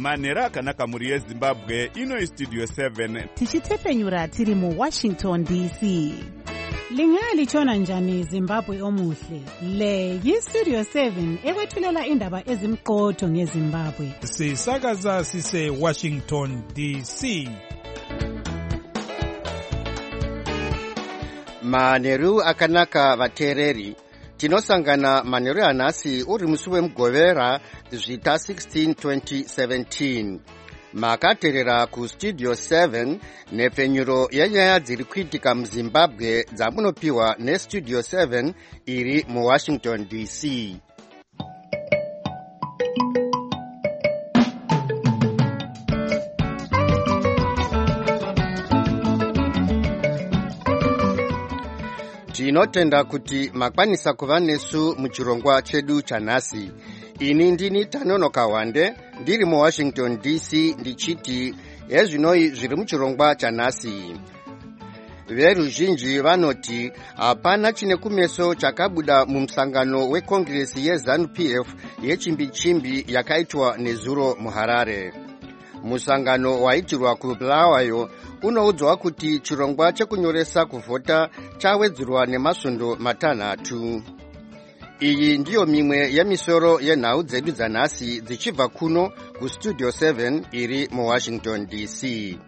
manhero akanaka mhuri yezimbabwe. Ino Studio 7 tichitefenyura tiri muWashington DC. Lingalitshona njani Zimbabwe omuhle? Le yiStudio 7 ekwethulela indaba ezimqotho ngeZimbabwe. Sisakaza sise Washington DC. Manheru akanaka vateereri. Tinosangana manheru anhasi uri musi wemugovera zvita 16 2017. Makateerera kuStudio 7 nepfenyuro yenyaya dziri kuitika muZimbabwe dzamunopiwa neStudio 7 iri muWashington DC. Tinotenda kuti makwanisa kuva nesu muchirongwa chedu chanhasi. Ini ndini Tanonoka Wande ndiri muWashington DC ndichiti ezvinoi zviri muchirongwa chanhasi. Veruzhinji vanoti hapana chine kumeso chakabuda mumusangano wekongresi yeZANU-PF yechimbi-chimbi yakaitwa nezuro muHarare. Musangano waitirwa kuBulawayo unoudzwa kuti chirongwa chekunyoresa kuvhota chawedzerwa nemasvondo 6. Iyi ndiyo mimwe yemisoro yenhau dzedu dzanhasi dzichibva kuno kuStudio 7 iri muWashington DC.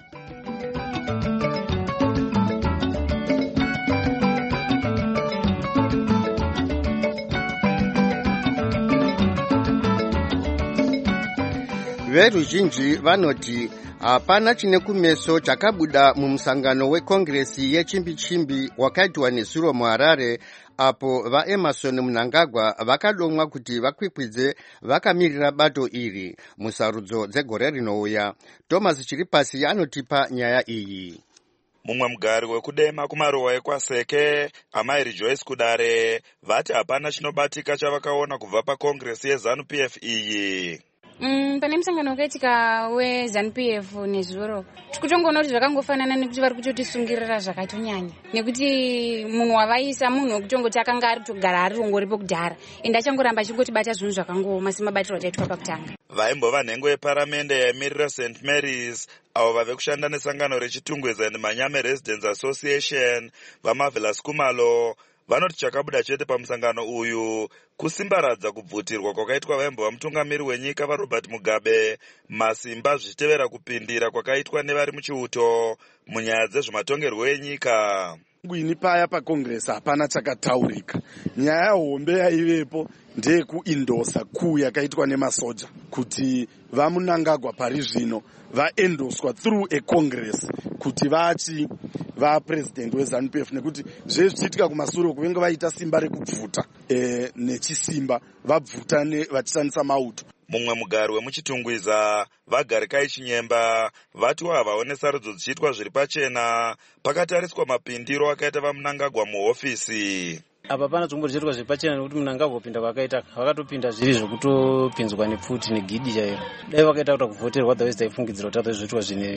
Veruzhinji vanoti hapana chine kumeso chakabuda mumusangano wekongresi yechimbi-chimbi wakaitwa nezuro muHarare, apo vaEmerson Mnangagwa vakadomwa kuti vakwikwidze vakamirira bato iri musarudzo dzegore rinouya. Thomas Chiripasi anotipa nyaya iyi. Mumwe mugari wekudema kumaruwa ekwaseke, Amairi Joyce Kudare, vati hapana chinobatika chavakaona kubva pakongresi yeZANU-PF iyi. Pane musangano wakaitika weZANU-PF nezuro tikutongoona kuti zvakangofanana nekuti vari kutotisungirira zvakatonyanya, nekuti munhu wavaisa munhu wekutongoti akanga ari kutogara ari rongori pokudhara ende achangoramba achingotibata zvinhu zvakangooma semabatiro ataitwa pakutanga. Vaimbova nhengo yeparamende yaimirira St Mary's avo vave kushanda nesangano rechitungweza neManyame Residents Association vaMarvelous Kumalo vanoti chakabuda chete pamusangano uyu kusimbaradza kubvutirwa kwakaitwa vaimbova mutungamiri wenyika vaRobert Mugabe masimba zvichitevera kupindira kwakaitwa nevari muchiuto munyaya dzezvematongerwo enyika. Ini paya pakongresi hapana chakataurika. Nyaya hombe yaivepo ndeyekuindosa kuu yakaitwa nemasoja kuti vaMnangagwa pari zvino vaendoswa through a congress kuti vachi vapresident weZANU-PF, nekuti zvezvichiitika kumasuro kuvenge vaita simba rekubvuta nechisimba vabvuta vachishandisa mauto. Mumwe mugari wemuchitungwiza Vagarikai Chinyemba vati havaone sarudzo dzichiitwa zviri pachena pakatariswa mapindiro akaita vaMnangagwa muhofisi. Apa pana zvombodziitwa zviri pachena nekuti Mnangagwa kupinda kwakaita vakatopinda zviri zvokutopinzwa nepfuti negidi chairo. Dai vakaita kuti kuvhoterwa otherwise taifungidzira kuti atozviitwa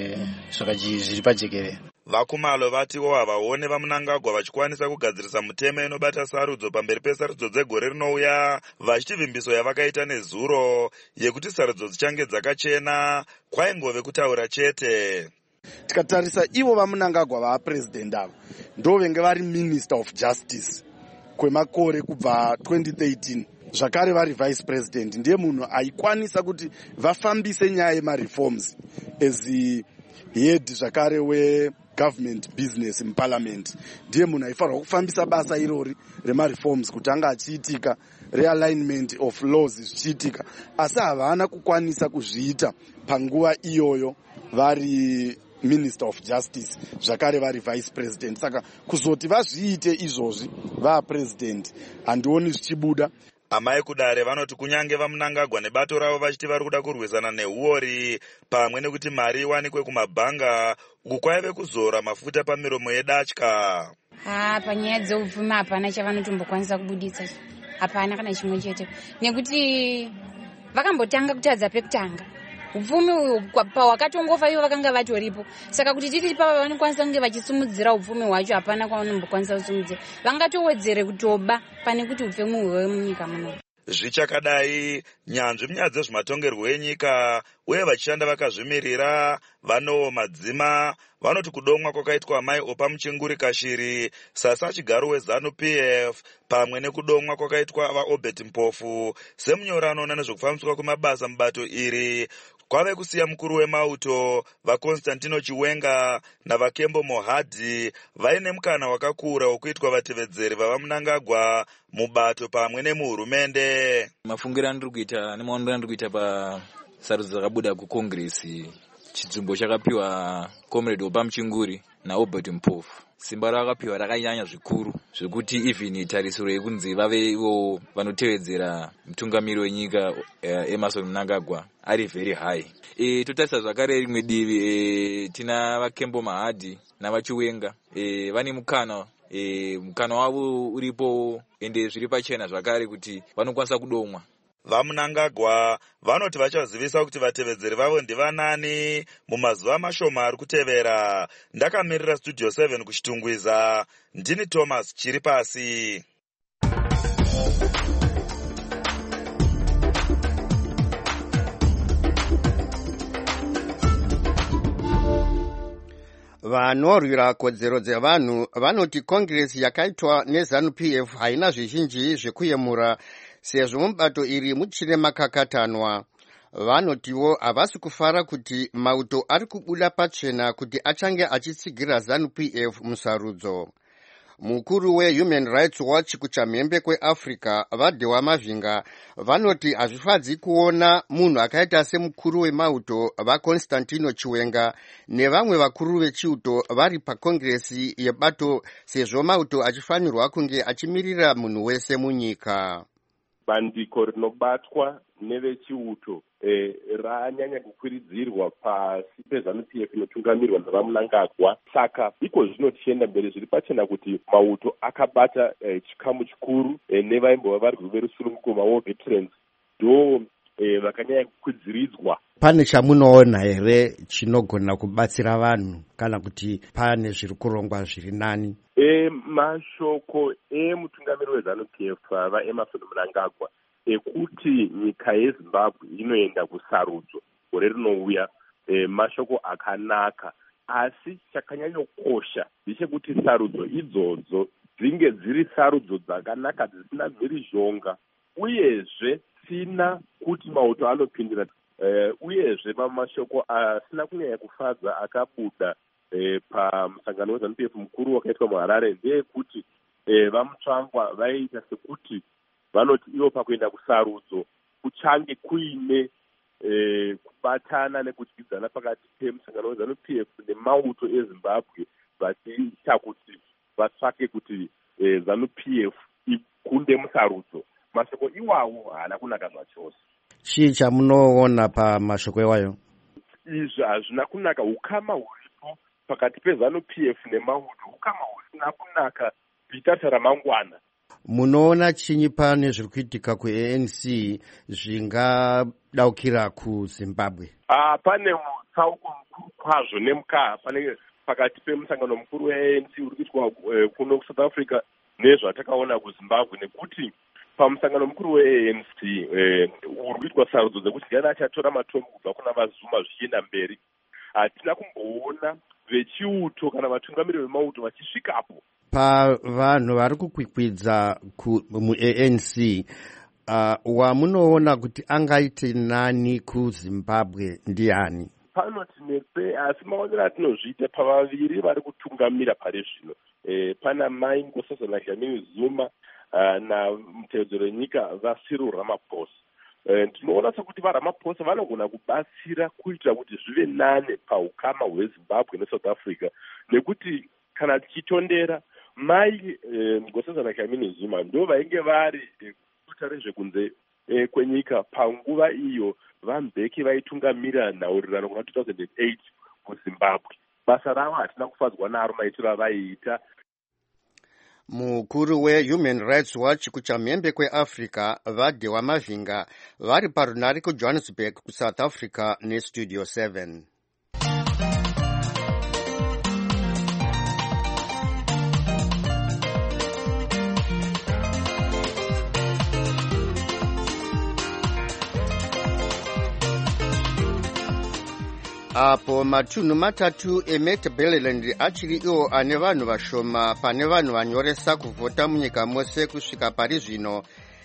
zviri pajekerere. Vakumalo vatiwo havaone vaMnangagwa vachikwanisa kugadzirisa mutemo inobata sarudzo pamberi pesarudzo dzegore rinouya, vachiti vimbiso yavakaita nezuro yekuti sarudzo dzichange dzakachena kwaingove kutaura chete. Tikatarisa ivo vaMnangagwa vapresident avo ndovenge vari Minister of Justice kwemakore kubva 2013, zvakare vari Vice President. Ndiye munhu aikwanisa kuti vafambise nyaya yemareforms as head zvakare wegovernment business muparliament. Ndiye munhu aifanirwa kufambisa basa irori remareforms kuti anga achiitika, realignment of laws zvichiitika, asi havana kukwanisa kuzviita panguva iyoyo vari Minister of Justice zvakare vari Vice President. Saka kuzoti vazviite izvozvi vaPresident handioni zvichibuda. Amai Kudare vanoti kunyange vaMnangagwa nebato ravo vachiti vari kuda kurwisana nehuori pamwe nekuti mari iwanikwe kumabhanga uku kwaive kuzora mafuta pamiromo yedatya. Panyaya dzeupfumi hapana chavanotombokwanisa kubuditsa, hapana kana chimwe chete, nekuti vakambotanga kutadza pekutanga. Upfumi uyu pawakatongofa ivo vakanga vatoripo, saka kuti titi pava vanokwanisa kunge vachisumudzira upfumi hwacho hapana kwavanombokwanisa kusumudzira, vangatowedzere kutoba pane kuti upfumi hwemunyika muno. Zvichakadai, nyanzvi munyaya dzezvematongerwo enyika uye vachishanda vakazvimirira vanowo madzima vanoti kudomwa kwakaitwa mai Opa Muchinguri Kashiri, sasa chigaro weZANU-PF, pamwe nekudomwa kwakaitwa vaObert Mpofu semunyori anoona nezvekufambiswa kwemabasa mubato iri kwave kusiya mukuru wemauto vaConstantino Chiwenga navaKembo Mohadhi vaine mukana wakakura wokuitwa vatevedzeri vavaMnangagwa mubato pamwe nemuhurumende. Mafungiro andiri kuita nemaonero andiri kuita pasarudzo dzakabuda kukongresi, chidzumbo chakapiwa Comrade Opa Muchinguri naObert Mpofu, simba rakapiwa rakanyanya zvikuru zvekuti even tarisiro yekunzi vave ivo vanotevedzera mutungamiri wenyika Emmerson Mnangagwa ari very high. Totarisa zvakare rimwe divi tina vaKembo Mohadhi navaChiwenga vane mukana wavo uripo ende zviri pachena zvakare kuti vanokwanisa kudomwa. VaMnangagwa vanoti vachazivisa kuti vatevedzeri vavo ndivanani mumazuva mashoma ari kutevera. Ndakamirira Studio 7 kuchitungwiza, ndini Thomas Chiripasi. Vanorwira kodzero dzevanhu vanoti kongresi yakaitwa neZANU-PF haina zvizhinji zvekuyemura sezvo mubato iri muchine makakatanwa. Vanotiwo havasi kufara kuti mauto ari kubuda pachena kuti achange achitsigira ZANU-PF musarudzo. Mukuru weHuman Rights Watch kuchamhembe kweAfrica vaDhewa Mavhinga vanoti hazvifadzi kuona munhu akaita semukuru wemauto vaConstantino Chiwenga nevamwe vakuru vechiuto vari pakongresi yebato sezvo mauto achifanirwa kunge achimirira munhu wese munyika. Bandiko rinobatwa nevechiuto ranyanya kukwiridzirwa pasi peZANU-PF inotungamirwa navaMnangagwa. Saka iko zvino tichienda mberi zviri pachena kuti mauto akabata chikamu chikuru nevaimbova vari kurume rusununguko maWar Veterans ndo vakanyanya kukwidziridzwa. Pane chamunoona here chinogona kubatsira vanhu kana kuti pane zviri kurongwa zviri nani? Mashoko emutungamiri weZANU-PF vaEmmerson Mnangagwa ekuti nyika yeZimbabwe inoenda kusarudzo gore rinouya, mashoko akanaka, asi chakanyanyokosha ndechekuti sarudzo idzodzo dzinge dziri sarudzo dzakanaka dzisina mhirizhonga, uyezve sina kuti mauto anopindira, uyezve mashoko asina kunyanya kufadza akabuda pamusangano weZANU-PF mukuru wakaitwa muHarare ndeyekuti vamutsvangwa vaiita sekuti vanoti ivo pakuenda kusarudzo kuchange kuine kubatana nekudyidzana pakati pemusangano weZANU-PF nemauto eZimbabwe vachiita kuti vatsvake kuti ZANU-PF ikunde musarudzo. Mashoko iwawo haana kunaka zvachose. Chii chamunoona pamashoko iwayo? Izvi hazvina kunaka. Ukama huripo pakati peZANU-PF nemauto ukama husina kunaka kuita ramangwana. Munoona chinyi pane zviri kuitika kuANC zvingadaukira kuZimbabwe? Pane mutsauko mukuru kwazvo nemukaha pakati pemusangano mukuru weANC uri kuitwa kuno kuSouth Africa nezvatakaona kuZimbabwe, nekuti pamusangano mukuru weANC uri kuitwa sarudzo dzekuti ndiani achatora matombo kubva kuna vaZuma zvichienda mberi. Hatina kumboona vechiuto kana vatungamiri vemauto vachisvikapo. Pavanhu vari kukwikwidza muANC, wamunoona kuti angaite nani kuZimbabwe ndiani? Panoti nepe, asi maonero atinozviita pavaviri vari kutungamira pari zvino. Pana mai Nkosazana Dlamini Zuma namutevedzeri wenyika vaCyril Ramaphosa. Tinoona sekuti vaRamaphosa vanogona kubatsira kuitira kuti zvive nane paukama hweZimbabwe neSouth Africa, nekuti kana tichitondera mai Nkosazana Dlamini Zuma ndo vainge vari guta rezvekunze kwenyika panguva iyo vaMbeki vaitungamira nhaurirano kuna 2008 kuZimbabwe. Basa ravo hatina kufadzwa naro maitiro avaiita. Mukuru weHuman Rights Watch kuchamhembe kweAfrica vaDhewa Mavhinga vari parunare kuJohannesburg kuSouth Africa neStudio 7. apo matunhu matatu eMatabeleland achiri iwo ane vanhu vashoma pane vanhu vanyoresa kuvhota munyika mose kusvika pari zvino.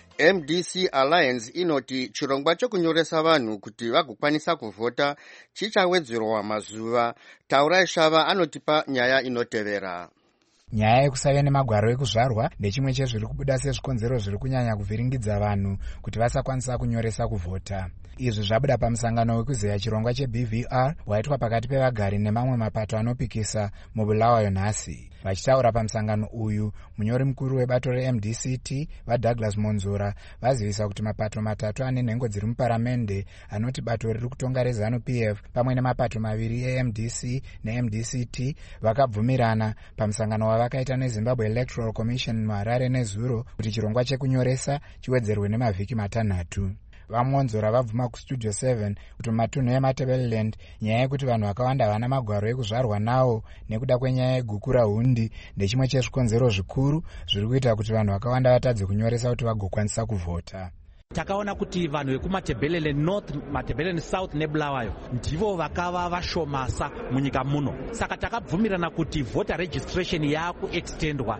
MDC Alliance inoti chirongwa chokunyoresa vanhu kuti vagokwanisa kuvhota chichawedzerwa mazuva. Taurai Shava anotipa nyaya inotevera. Nyaya yekusava nemagwaro ekuzvarwa ndechimwe chezviri kubuda sezvikonzero zviri kunyanya kuvhiringidza vanhu kuti vasakwanisa kunyoresa kuvhota. Izvi zvabuda pamusangano wekuzeya chirongwa cheBVR waitwa pakati pevagari nemamwe mapato anopikisa muBulawayo nhasi. Vachitaura pamusangano uyu, munyori mukuru webato reMDCT vaDouglas Monzura vazivisa kuti mapato matatu ane nhengo dziri muparamende anoti bato riri kutonga reZANU-PF pamwe nemapato maviri eMDC neMDCT vakabvumirana pamusangano wavakaita neZimbabwe Electoral Commission muHarare nezuro kuti chirongwa chekunyoresa chiwedzerwe nemavhiki matanhatu. Vamonzora vabvuma kustudio 7 kuti matunhu eMatabeleland nyaya yekuti vanhu vakawanda vana magwaro ekuzvarwa nawo nekuda kwenyaya yegukura hundi ndechimwe chezvikonzero zvikuru zviri kuita kuti vanhu vakawanda vatadze kunyoresa kuti vagokwanisa kuvhota. Takaona kuti vanhu vekuMatabeleland North, Matabeleland South neBulawayo ndivo vakava vashomasa munyika muno. Saka takabvumirana kuti voter registration yakuextendwa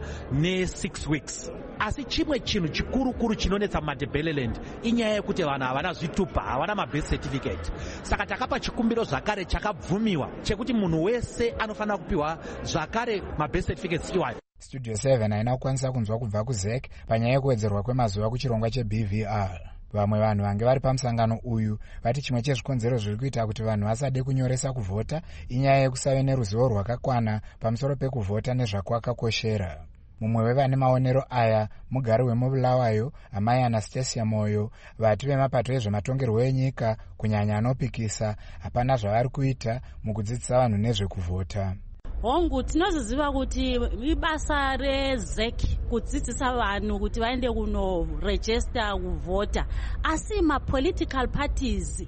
ne6 weeks. Asi chimwe chinhu chikuru chinonetsa Matabeleland inyaya yekuti vanhu havana zvitupa, havana mabirth certificate. Saka takapa chikumbiro zvakare chakabvumiwa chekuti munhu wese anofanira kupiwa zvakare mabirth certificates iwayo. Studio 7 haina kukwanisa kunzwa kubva kuZEC panyaya yekuwedzerwa kwemazuva kuchirongwa cheBVR. Vamwe vanhu vange vari pamusangano uyu vati chimwe chezvikonzero zviri kuita kuti vanhu vasade kunyoresa kuvhota inyaya yekusave neruzivo rwakakwana pamusoro pekuvhota nezvakwakakoshera. Mumwe wevane maonero aya mugari wemuBulawayo amai Anastasia Moyo vati vemapato ezvematongerwo enyika kunyanya anopikisa hapana zvavari kuita mukudzidzisa vanhu nezvekuvhota. Hongu tinoziziva kuti ibasa reZEC kudzidzisa vanhu kuti vaende kunoregister kuvhota, asi ma-political parties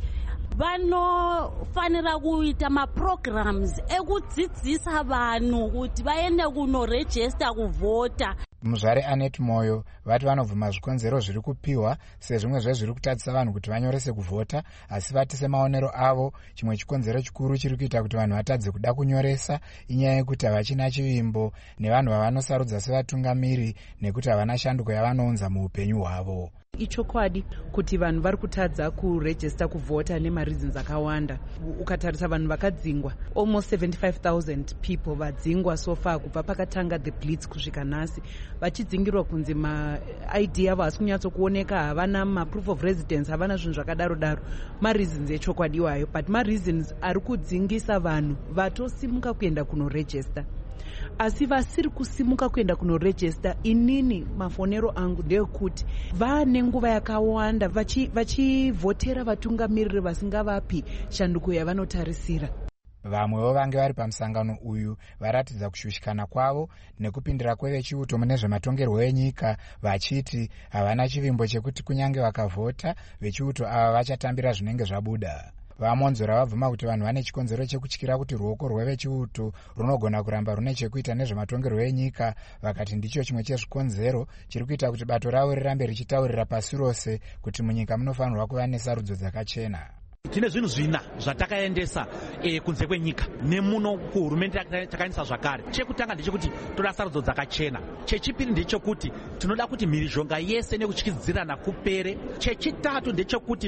vanofanira kuita ma-programs ekudzidzisa vanhu kuti vaende kunoregister kuvhota. Muzvare Anet Moyo vati vanobvuma zvikonzero zviri kupiwa sezvimwe zvezviri kutadzisa vanhu kuti vanyorese kuvhota, asi vati semaonero avo chimwe chikonzero chikuru chiri kuita kuti vanhu vatadze kuda kunyoresa inyaya yekuti havachina chivimbo nevanhu vavanosarudza sevatungamiri nekuti havana shanduko yavanounza muupenyu hwavo. Ichokwadi kuti vanhu vari kutadza kuregister kuvhota nemareasons akawanda. Ukatarisa vanhu vakadzingwa almost 75,000 people vadzingwa so far kubva pakatanga the blitz kusvika nhasi, vachidzingirwa kunzi ma-ID avo hasi kunyatsokuoneka, havana ma-proof of residence, havana zvinhu zvakadaro-daro. Mareasons echokwadi iwayo, but mareasons ari kudzingisa vanhu vatosimuka kuenda kunoregister. Asi vasiri kusimuka kuenda kunoregister, inini mafonero angu ndeyekuti vane nguva yakawanda vachivhotera vatungamiriri vasingavapi shanduko yavanotarisira. Vamwewo vange vari pamusangano uyu varatidza kushushikana kwavo nekupindira kwevechiuto mune zvematongerwo enyika vachiti havana chivimbo chekuti kunyange vakavhota vechiuto ava vachatambira zvinenge zvabuda. Vamonzora vabvuma kuti vanhu vane chikonzero chekutyira kuti ruoko rwevechiuto runogona kuramba rune chekuita nezvematongerwo enyika, vakati ndicho chimwe chezvikonzero chiri kuita kuti bato ravo rirambe richitaurira pasi rose kuti munyika munofanirwa kuva nesarudzo dzakachena. Tine zvinhu zvina zvatakaendesa kunze kwenyika nemuno kuhurumende takaendesa zvakare. Chekutanga ndechekuti toda sarudzo dzakachena. Chechipiri ndechekuti tinoda kuti mhirizhonga yese nekutyidzirana kupere. Chechitatu ndechekuti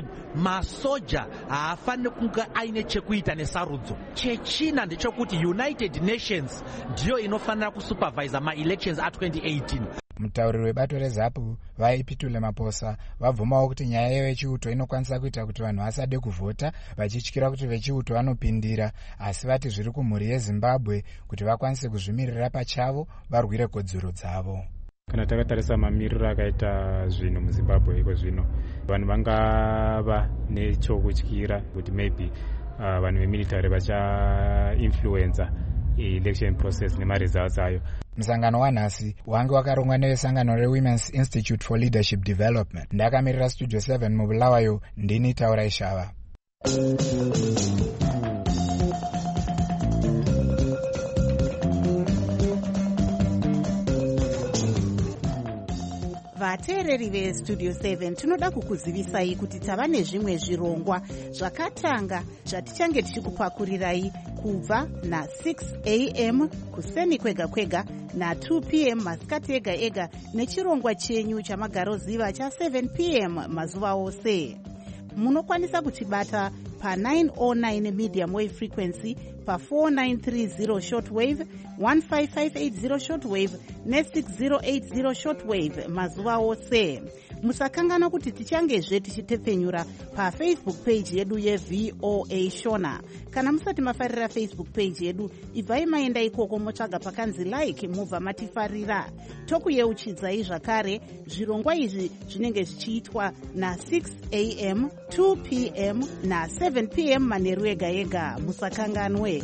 masoja haafaniri kunge aine chekuita nesarudzo. Chechina ndechekuti United Nations ndiyo inofanira kusupervisa ma-elections a2018. Mutauriri webato reZAPU vaipitule Maposa vabvumawo kuti nyaya yevechiuto inokwanisa kuita kuti vanhu vasade kuvhota vachityira kuti vechiuto vanopindira, asi vati zviri kumhuri yeZimbabwe kuti vakwanise kuzvimirira pachavo varwire kodzero dzavo. Kana takatarisa mamiriro akaita zvinhu muZimbabwe iko zvino, vanhu vangava nechokutyira kuti maybe vanhu vemilitary vachainfluenza election process nemaresults ayo. Musangano wanhasi wange wakarongwa nevesangano reWomen's Institute for Leadership Development. Ndakamirira Studio 7 muBulawayo, ndini Taurai Shava. vateereri vestudio 7 tinoda kukuzivisai kuti tava nezvimwe zvirongwa zvakatanga zvatichange tichikupakurirai kubva na6 am kuseni kwega kwega na2 pm masikati ega ega nechirongwa chenyu chamagaroziva cha7 pm mazuva ose. Munokwanisa kutibata pa909 medium wave frequency, pa4930 shortwave, 15580 shortwave ne6080 shortwave mazuva ose. Musakangana kuti tichangezve tichitepfenyura pafacebook page yedu yeVOA Shona. Kana musati mafarira Facebook page yedu, ibvai maenda ikoko motsvaga pakanzi like mubva matifarira. Tokuyeuchidzai zvakare zvirongwa izvi zvinenge zvichiitwa na6 am, 2 pm na7 pm manheru ega ega. Musakanganwe.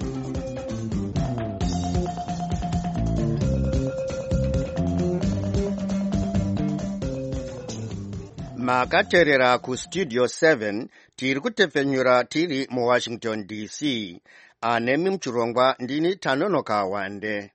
Makateerera kustudio 7 tiri kutepfenyura tiri muWashington DC. Anemi muchirongwa ndini Tanonoka Wande.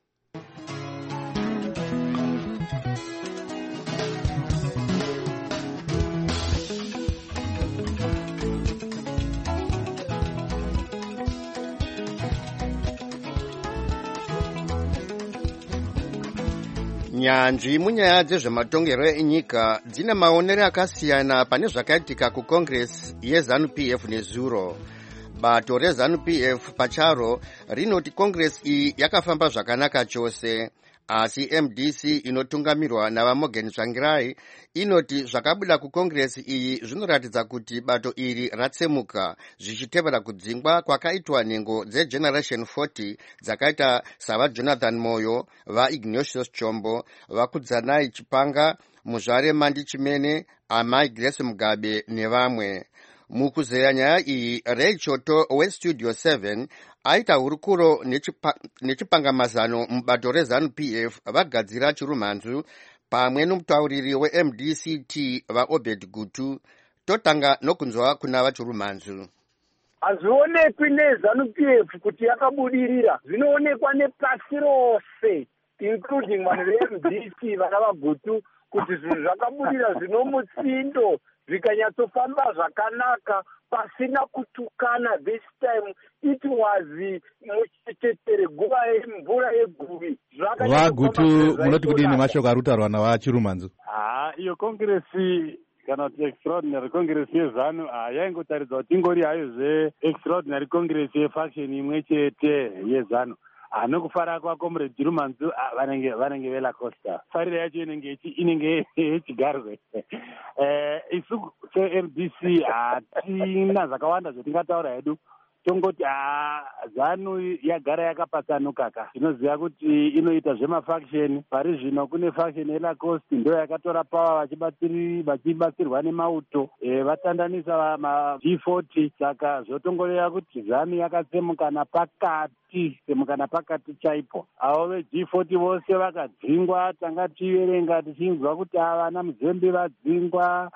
Nyanzvi munyaya dzezvematongero enyika dzine maonero akasiyana pane zvakaitika kuCongress yeZANU-PF nezuro. Bato reZANU-PF pacharo rinoti Congress iyi yakafamba zvakanaka chose, asi MDC inotungamirwa navaMorgan Tsvangirai inoti zvakabuda kuCongress iyi zvinoratidza kuti bato iri ratsemuka zvichitevera kudzingwa kwakaitwa nhengo dzeGeneration 40 dzakaita savaJonathan Moyo, vaIgnatius Chombo, vaKudzanai Chipanga, Muzvare Mandi Chimene, Amai Grace Mugabe nevamwe. Mukuzeya nyaya iyi, Ray Choto weStudio 7 aita hurukuro nechipangamazano mubato reZANU-PF vagadzira chirumhanzu pamwe nomutauriri weMDCT vaObed Gutu. Totanga nokunzwa kuna vachirumhanzu. Hazvionekwi neZANU-PF kuti yakabudirira, zvinoonekwa nepasi rose including vanhu veMDC vana vaGutu kuti zvinhu zvakabudira zvinomutsindo zvikanyatsofamba zvakanaka pasina kutukana. This time it was muchechetere guva yemvura yeguvi. VaGutu munoti kudini nemashoko arutaurwa navachirumanzu? Iyo kongresi kana kuti extraordinary congress yeZANU yaingotaridza kuti ingori hayo extraordinary congress yefaction imwe chete yeZANU. Nokufara kwaComrade Chirumanzu vanenge velacosta. Farira yacho inenge yechigarwe. Isu seMDC hatina zvakawanda zvatingataura hedu. Tongoti ZANU yagara yakapatsanukaka. Tinoziva kuti inoita zvemafaction. Pari zvino kune faction yelacosta ndo yakatora power vachibatsirwa nemauto. Vatandanisa G40 saka zvotongoreva kuti ZANU yakatsemukana pakati chaipo. Avo veG40 vose vakadzingwa. Tanga tichiverenga tichinzwa kuti vana Muzembe vadzingwa,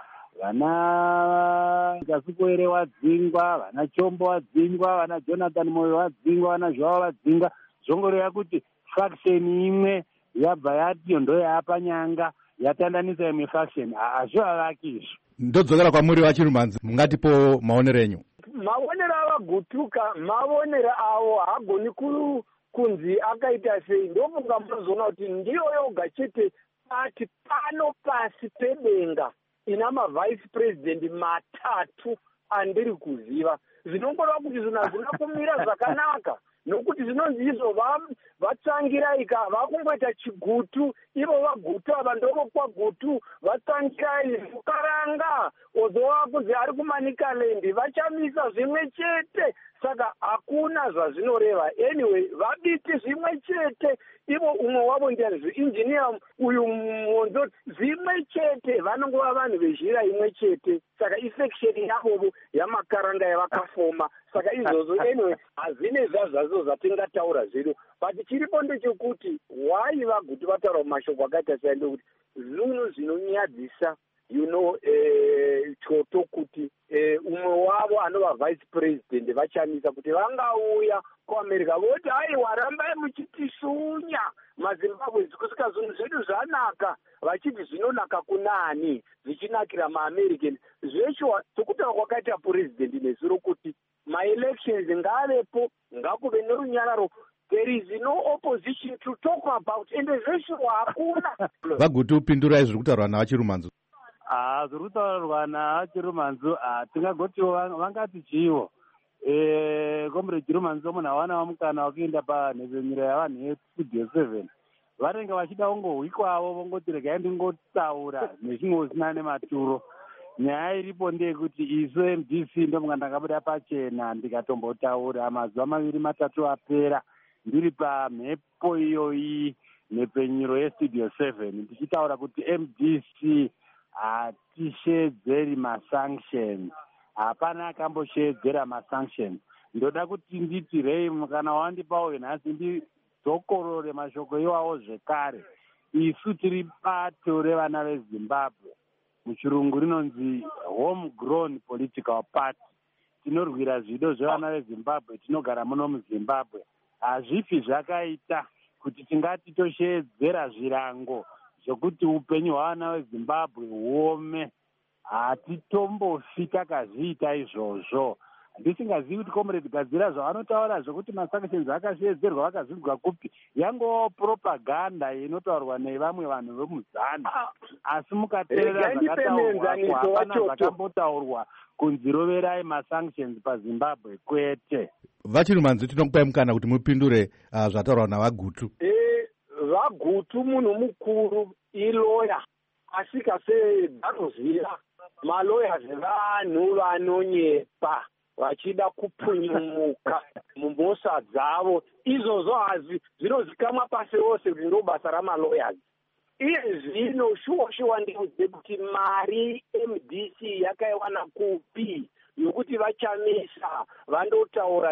vana Kasukuere vadzingwa, vana Chombo vadzingwa, vana Jonathan Moyo vadzingwa, vana Joao vadzingwa. Zvongoreva kuti faction imwe yabva yati ndo yaapanyanga yatandanisa imwe faction. Hazvivavaki izvo. Ndodzokera kwamuri vachirumanzi, mungatipo maonero enyu. Maonero avagutuka, maonero avo hagoni kunzi akaita sei. Ndofunga munozoona kuti ndiyo yoga chete ati pano pasi pedenga ina mavice president 3 andiri kuziva. Zvinongoreva kuti zvinhu hazvina kumira zvakanaka. Nokuti zvinonzi izvo vatsangirai vakungoita chigutu. Ivo vagutu ava ndoko kwagutu vatsangirai Fukaranga odova kunzi ari kuManicaland vachamisa zvimwe chete. Saka hakuna zvazvinoreva. Anyway, vabiti zvimwe chete. Ivo umwe wavo ndiani injiniya uyu Monzo zvimwe chete. Vanongova vanhu vezhira imwe chete. Saka isection yavo yamakaranga yavakafoma. Saka izvozvo anyway hazvine zvazvo zvatingataura zvino. But chiripo ndechekuti why vagutu vataura mashoko akaita sei ndokuti zvinhu zvinonyadzisa choto kuti umwe wavo anova vice president vachanisa kuti vangauya kuamerica voti aiwa rambai muchitisunya mazimbabwe kusvika zvinhu zvedu zvanaka vachiti zvinonaka kunani zvichinakira maamerican zveshuwa tokutaura kwakaita puresident nezuro kuti maelections ngaavepo ngakuve nerunyararo. There is no opposition to talk about ende zveshuwa hakuna. Vagutu upindurai zviri kutaurwa navachirumanzu. Zviri kutaurwa navachirumanzu tingagotiwo vangati chivo. Comrade Chirumanzu munhu hawana vamukana wakuenda panhepfenyuro yavanhu yestudio 7 vanenge vachida kungohwikwavo vongoti regai ndingotaura nechimwe usina nematuro. Nyaya iripo ndeyekuti isu MDC ndomunga ndakabuda pachena ndikatombotaura mazuva 2-3 apera ndiri pamhepo iyoyi nhepfenyuro yestudio 7 ndichitaura kuti MDC hatishedzeri masanctions. Hapana akambosheedzera masanctions. Ndoda kuti nditi rei kana wandipawo nhasi ndidzokorore mashoko iwawo zvekare. Isu tiri bato revana veZimbabwe. Muchirungu rinonzi home grown political party. Tinorwira zvido zvevana veZimbabwe, tinogara muno muZimbabwe. Hazvipi zvakaita kuti tingati tosheedzera zvirango zvokuti upenyu hwavana veZimbabwe huome. Hatitombofi takazviita izvozvo. Ndisingazivi kuti comrade Gadzira zvavanotaura zvokuti masanctions akasheedzerwa vakazvidzwa kupi yangovawo propaganda inotaurwa nevamwe vanhu vemuzana. Asi mukateerera zvakataurwa hapana zvakambotaurwa kunzi roverai masanctions paZimbabwe kwete. Vachirumanzu tinokupai mukana kuti mupindure zvataurwa navagutu. Vagutu munhu mukuru iloya asvika sedharoziva maloyers vanhu vanonyepa vachida kupunyumuka mumhosva dzavo. Izvozvo hazi zvinozikamwa pasi rose kuti ndo basa ramaloyers. Iye zvino shuwa ndiudze kuti mari MDC yakaiwana kupi yokuti vachamisa vandotaura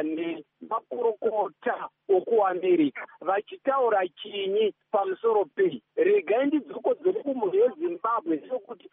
nemakurukota okuamerica vachitaura chinyi pamusoro pei. Regai ndidzokodzere kumhuri yeZimbabwe sokuti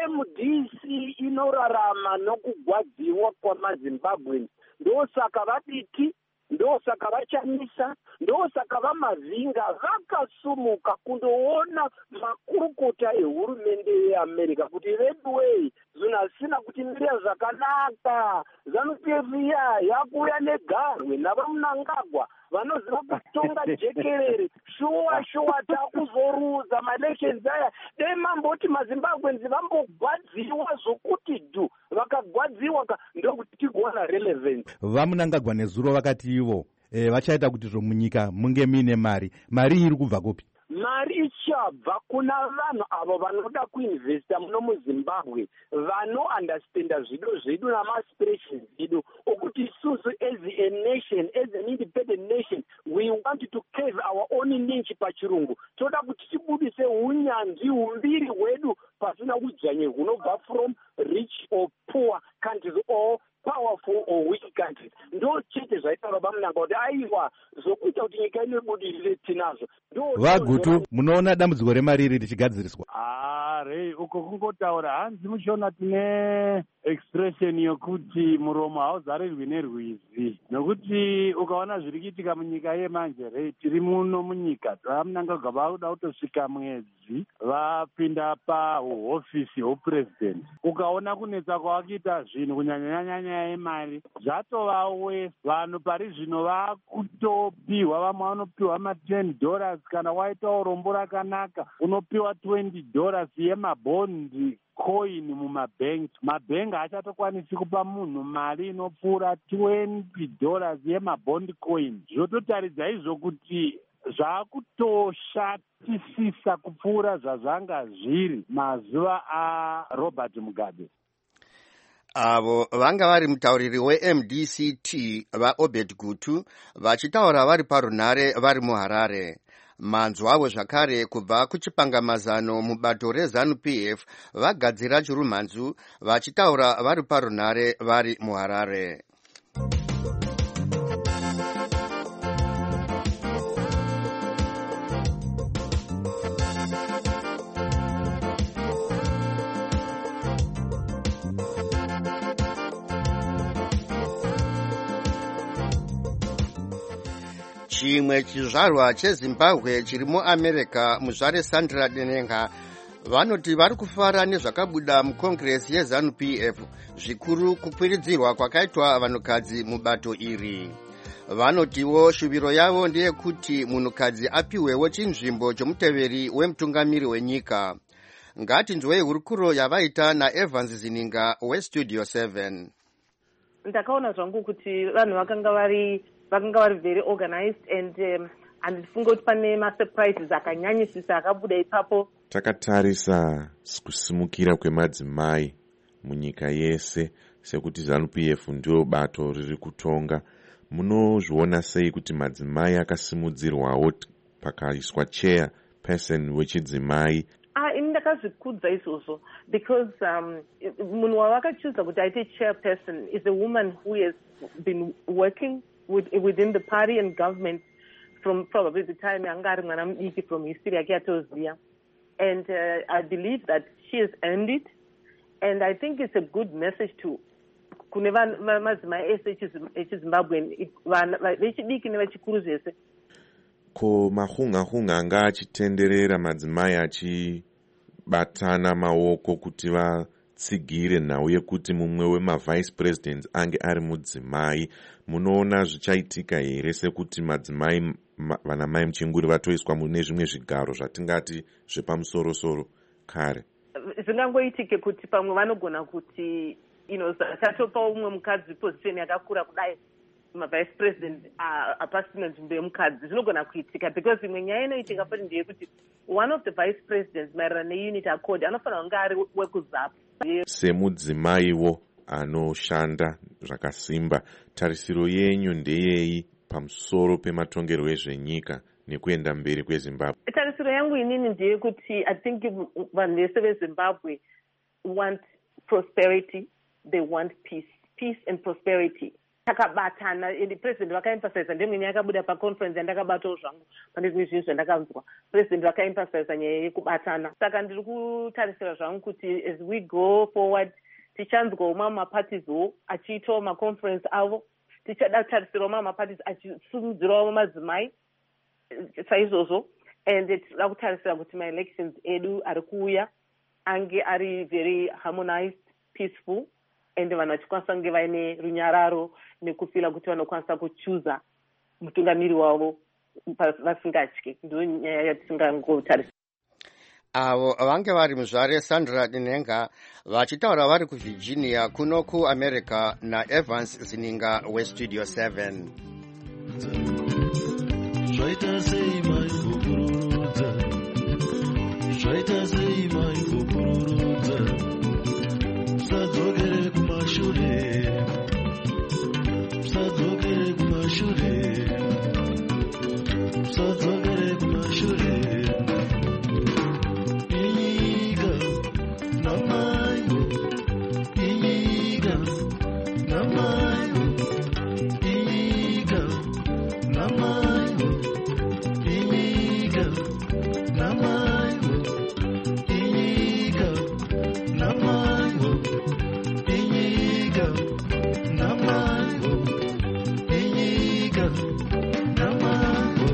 MDC inorarama nokugwadziwa kwamaZimbabweans. Ndosaka vaditi, ndosaka vachamisa, ndosaka vamavhinga vakasumuka kundoona makurukota ehurumende yeAmerica kuti redway zvinhu hazvisina kutimira zvakanaka. ZANU-PF yakuuya negarwe navamunangagwa vanoziva kutonga jekerere. Shuwa takuzoruza maelections aya. Dei mamboti maZimbabweans vambogwadziwa zvokuti dhu vakagwadziwa ndokuti tigowana relevance. Vamunangagwa nezuro vakati ivo vachaita kuti zvomunyika munge muine mari. Mari iri kubva kupi? Mari ichabva kuna vanhu avo vanoda kuinvesta muno muZimbabwe vanoundastanda zvido zvedu namaspirations edu okuti isusu as a nation, as an independent nation, we want to carve our own niche pachirungu. Toda kuti tibudise unyanzvi humbiri hwedu pasina kudzvanye hunobva from rich or poor countries or powerful or weak countries. Ndo chete zvaitaura bamunanga kuti aiwa zvokuita kuti nyika inobudirire tinazvo. Vagutu munoona dambudziko remari iri richigadziriswa? Rei uko kungotaura hanzi muchiona tine expression yokuti muromo hauzarirwi nerwizi. Nokuti ukaona zviri kuitika munyika yemanje rei tiri muno munyika vamunangagwa vakuda kutosvika mwedzi vapinda pahofisi houpresident. Ukaona kunetsa kwavakuita zvinhu kunyanyanya nyaya yemari zvatovawe vanhu pari zvino vakutopiwa. Vamwe vanopiwa $10 kana waita urombo rakanaka unopiwa $20 yemabondi coin mumabhengi. Mabhengi achatokwanisi kupa munhu mari inopfuura $20 yemabondi coin. Zvototaridza izvo kuti zvakutoshatisisa kupfuura zvazvanga zviri mazuva aRobert Mugabe. Avo vanga vari mutauriri weMDCT vaObed Gutu vachitaura vari parunhare vari muHarare. Manzwa avo zvakare kubva kuchipangamazano mubato reZANU-PF vagadzira chirumanzu vachitaura vari parunhare vari muHarare. chimwe chizvarwa chezimbabwe chiri muamerica muzvare Sandra Denenga vanoti vari kufara nezvakabuda mukongresi yeZANU-PF zvikuru kukwiridzirwa kwakaitwa vanhukadzi mubato iri. Vanotiwo shuviro yavo ndeyekuti munhukadzi apiwewo chinzvimbo chomuteveri wemutungamiri wenyika. Ngatinzwei hurukuro yavaita naEvans Zininga weStudio 7. Ndakaona zvangu kuti vanhu vakanga vari very organized and andifunga kuti pane masurprises akanyanyisisa akabuda ipapo. Takatarisa kusimukira kwemadzimai munyika yese sekuti ZANU-PF ndio bato riri kutonga. Munozviona sei kuti madzimai akasimudzirwawo pakaiswa chair person wechidzimai? Ini ndakazvikudza izvozvo because munhu wavakachuza kuti aite chairperson is a woman who has been working within the party and government from probably the time anga ari mwana mudiki from history yake yatoziya. And I believe that she has earned it, and I think it's a good message to kune madzimai ese echizimbabwe vechidiki nevechikuru zvese. Ko mahunga anga achitenderera madzimai achibatana maoko kuti vatsigire nhau yekuti mumwe wemavice presidents ange ari mudzimai, munoona zvichaitika here sekuti madzimai vanamai muchinguri vatoiswa mune zvimwe zvigaro zvatingati zvepamusoro-soro kare? Zvingangoitike kuti pamwe vanogona kuti chatopa umwe mukadzi position yakakura kudai mavice president apasina nzvimbo yemukadzi. Zvinogona kuitika because imwe nyaya inoitika pari ndeyekuti one of the vice presidents maererano neunit accord anofanira kunge ari wekuzapa. Semudzimaiwo anoshanda zvakasimba, tarisiro yenyu ndeyei pamusoro pematongerwo ezvenyika nekuenda mberi kweZimbabwe? Tarisiro yangu inini ndeyekuti I think vanhu vese veZimbabwe want prosperity, they want peace and prosperity. Takabatana, and president vakaemphasize ndemwene yakabuda paconference yandakabatawo zvangu pane zvimwe zvinhu zvandakanzwa. President vakaemphasize nyaya yekubatana. Saka ndiri kutarisira zvangu kuti as we go forward tichanzwawo mamwe mapartieswo achiitawo maconference avo, tichada kutarisirawo mamwe maparties achisimudzirawo madzimai saizvozvo, and tinoda kutarisira kuti maelections edu ari kuuya ange ari very harmonized, peaceful, and vanhu vachikwanisa kunge vaine runyararo nekufila kuti vanokwanisa kuchuza mutungamiri wavo vasingatyi. Ndiyo nyaya yatisingangotarisa. Avo vange vari muzvare Sandra Denenga vachitaura vari kuVirginia kuno kuAmerica naEvans Zininga weStudio 7. Zvaita sei mai kukurudza, zvaita sei mai kukurudza, musadzokere kumashure, musadzokere kumashure, musadzokere kumashure. Inyika namayo, inyika namayo, inyika namayo, inyika namayo, inyika namayo, inyika namayo, inyika namayo.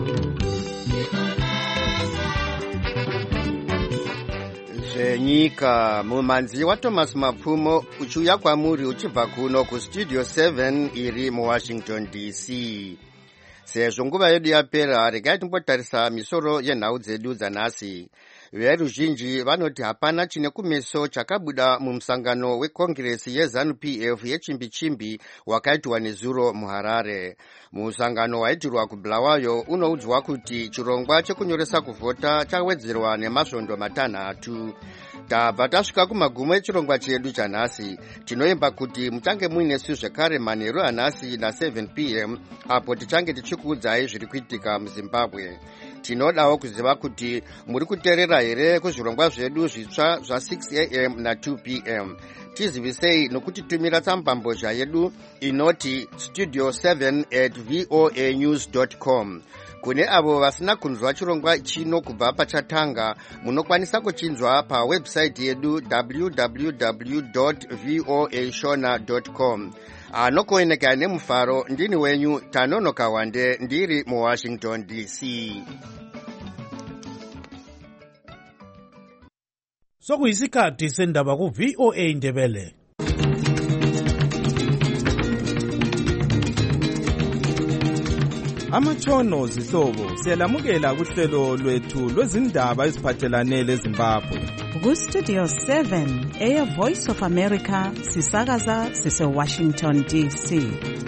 Zvenyika mumanzi waThomas Mapfumo uchiuya kwamuri uchibva kuno kuStudio 7 iri muWashington DC. Sezvo nguva yedu yapera, regai timbotarisa misoro yenhau dzedu dzanhasi. Veruzhinji vanoti hapana chine kumeso chakabuda mumusangano wekongresi yeZANU-PF yechimbi-chimbi wakaitwa nezuro muHarare. Musangano waitirwa kuBulawayo unoudzwa kuti chirongwa chekunyoresa kuvhota chawedzerwa nemasvondo 6. Tabva tasvika kumagumo echirongwa chedu chanhasi. Tinoimba kuti muchange muinesu zvekare manheru anhasi na7 p.m. apo tichange tichikuudzai zviri kuitika muZimbabwe. Tinodawo kuziva kuti muri kuteerera here kuzvirongwa zvedu zvitsva zva6 a.m. na2 p.m. Tizivisei nokutitumira tsambambozha yedu inoti studio7@voanews.com. Kune avo vasina kunzwa chirongwa chino kubva pachatanga, munokwanisa kuchinzwa pawebsite yedu www.voashona.com. anokuoneka nemufaro. Ndini wenyu Tanono Kawande ndiri mu Washington DC. Sokuyisikhathi sendaba ku VOA Ndebele. Amatshono zihlobo siyalamukela kuhlelo lwethu lwezindaba eziphathelane leZimbabwe. Ku Studio 7 Air Voice of America sisakaza sise Washington DC.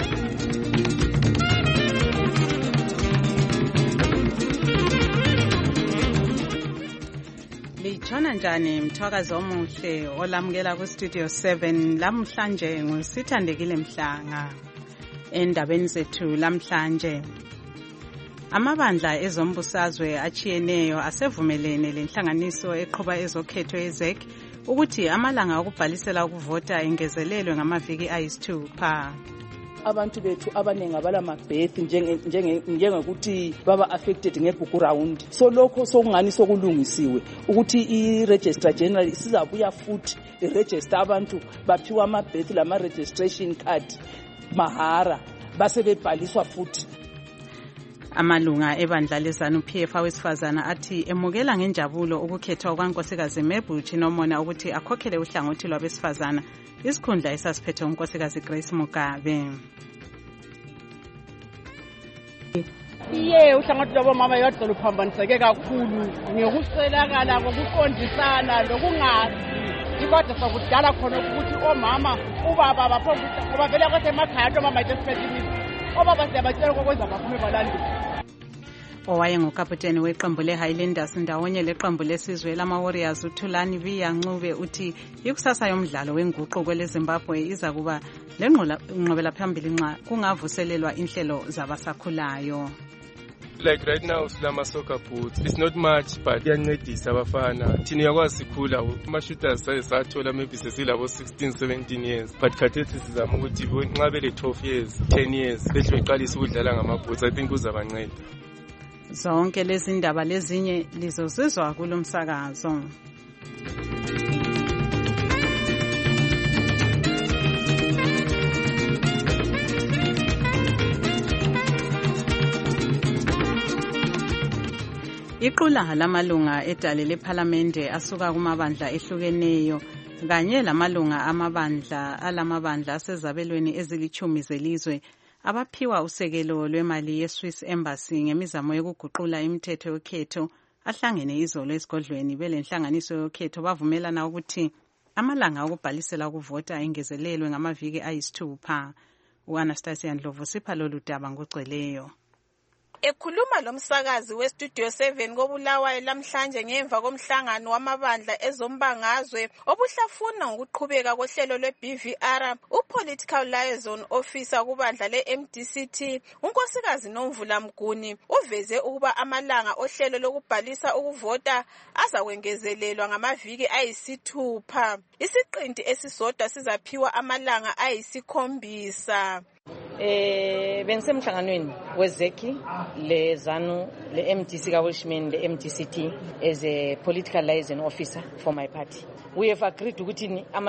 Lichona njani mthwakazi omuhle olamukela ku Studio 7 lamhlanje ngusithandekile Mhlanga. Endabeni zethu lamhlanje amabandla ezombusazwe achiyeneyo asevumelene lenhlanganiso eqhuba ezokhetho ezek ukuthi amalanga okubhalisela ukuvota engezelelwe ngamaviki ayisithupha. Abantu bethu abaningi abalamabhethi njengekuthi baba affected ngebhuku round, so lokho sokungani sokulungisiwe ukuthi i-Registrar General isizabuya futhi i-register abantu baphiwa amabhethi lama registration card mahara base bebhaliswa futhi. Amalunga ebandla leZANU-PF awesifazana athi emukela ngenjabulo ukukhethwa kwaNkosikazi Mebuthi Nomona ukuthi akhokhele uhlangothi lwabesifazana isikhundla esasiphethe uNkosikazi Grace Mugabe. Uhlangothi lwabomama yodwa luphambaniseke kakhulu ngokuswelakala ngokuqondisana lokungazi. Ikade sakudala khona ukuthi omama ubaba baphokuthi ngoba vele kwasemakhaya omama ayesiphethe obaba siyabatshela kokwenza baphume balandile. Owayengukaputeni weqembu leHighlanders ndawonye leqembu lesizwe lama-Warriors uThulani Viyancube uthi ikusasa yomdlalo wenguqu kweleZimbabwe iza kuba lenqubela phambili nxa kungavuselelwa inhlelo zabasakhulayo. Like right now silama soccer boots, it's not much but iyancedisa abafana thina yakwazi sikhula ama-shooters sathola maybe sesilabo 16-17 years but khathesi sizama ukuthi nxa bele 12 years 10 years bethi beqalisa ukudlala ngama-boots. I think kuzabanceda. Zonke lezi ndaba lezinye lizozizwa kulo msakazo. Iqula lamalunga edale lePhalamende asuka kumabandla ehlukeneyo kanye lamalunga alamabandla asezabelweni ezilithumi zelizwe abaphiwa usekelo lwemali ye-Swiss Embassy ngemizamo yokuguqula imithetho yokhetho ahlangene izolo esigodlweni belenhlanganiso yokhetho bavumelana ukuthi amalanga okubhalisela ukuvota engezelelwe ngamaviki ayisithupha. U-Anastasia Ndlovu sipha lolu daba ngogcweleyo. Ekhuluma lomsakazi weStudio 7 koBulawayo lamhlanje ngemva komhlangano wamabandla ezombangazwe obuhlafuna ngokuqhubeka kohlelo lweBVR, uPolitical Liaison Officer kubandla leMDCT uNkosikazi Nomvula Mguni uveze ukuba amalanga ohlelo lokubhalisa ukuvota azakwengezelelwa ngamaviki ayisithupha. Isiqinti esisodwa sizaphiwa amalanga ayisikhombisa. Bengisemhlanganweni wezeki leZANU leMDC kaWilshman leMDCT as a political liaison officer for my party. We have agreed ukuthi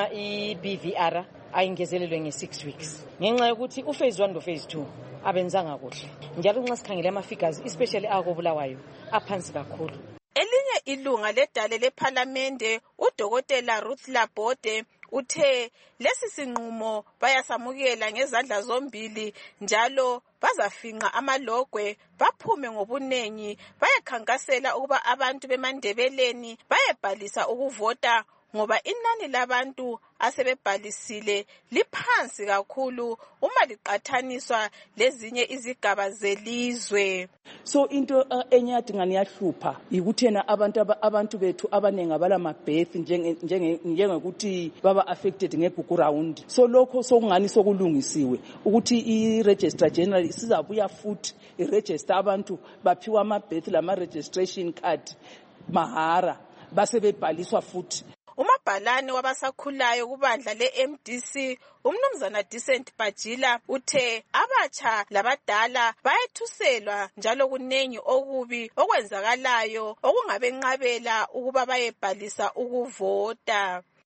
i-BVR ayingezelelwe nge6 weeks ngenxa yokuthi uphase 1 nophase 2 abenzanga kuhle njalo nxa sikhangele ama-figures especially akobulawayo aphansi kakhulu. Elinye ilunga ledale lePhalamende uDokotela Ruth Labode uthe lesi sinqumo bayasamukela ngezandla zombili njalo bazafinqa amalogwe baphume ngobunengi bayekhankasela ukuba abantu beMandebeleni bayebhalisa ukuvota ngoba inani labantu asebebhalisile liphansi kakhulu uma liqathaniswa lezinye izigaba zelizwe. So into enyadingani yahlupha ikuthena abantu bethu abanengi abalamabhethi njengekuthi baba affected ngebhuku round, so lokho sokungani sokulungisiwe ukuthi i-Registrar General isizabuya futhi i-register abantu baphiwa amabhethi lama registration card mahara base bebhaliswa futhi. Umabhalane wabasakhulayo kubandla leMDC umnumzana Decent Bajila uthe abatsha labadala bayethuselwa njalo kunengi okubi okwenzakalayo okungabenqabela ukuba bayebhalisa ukuvota.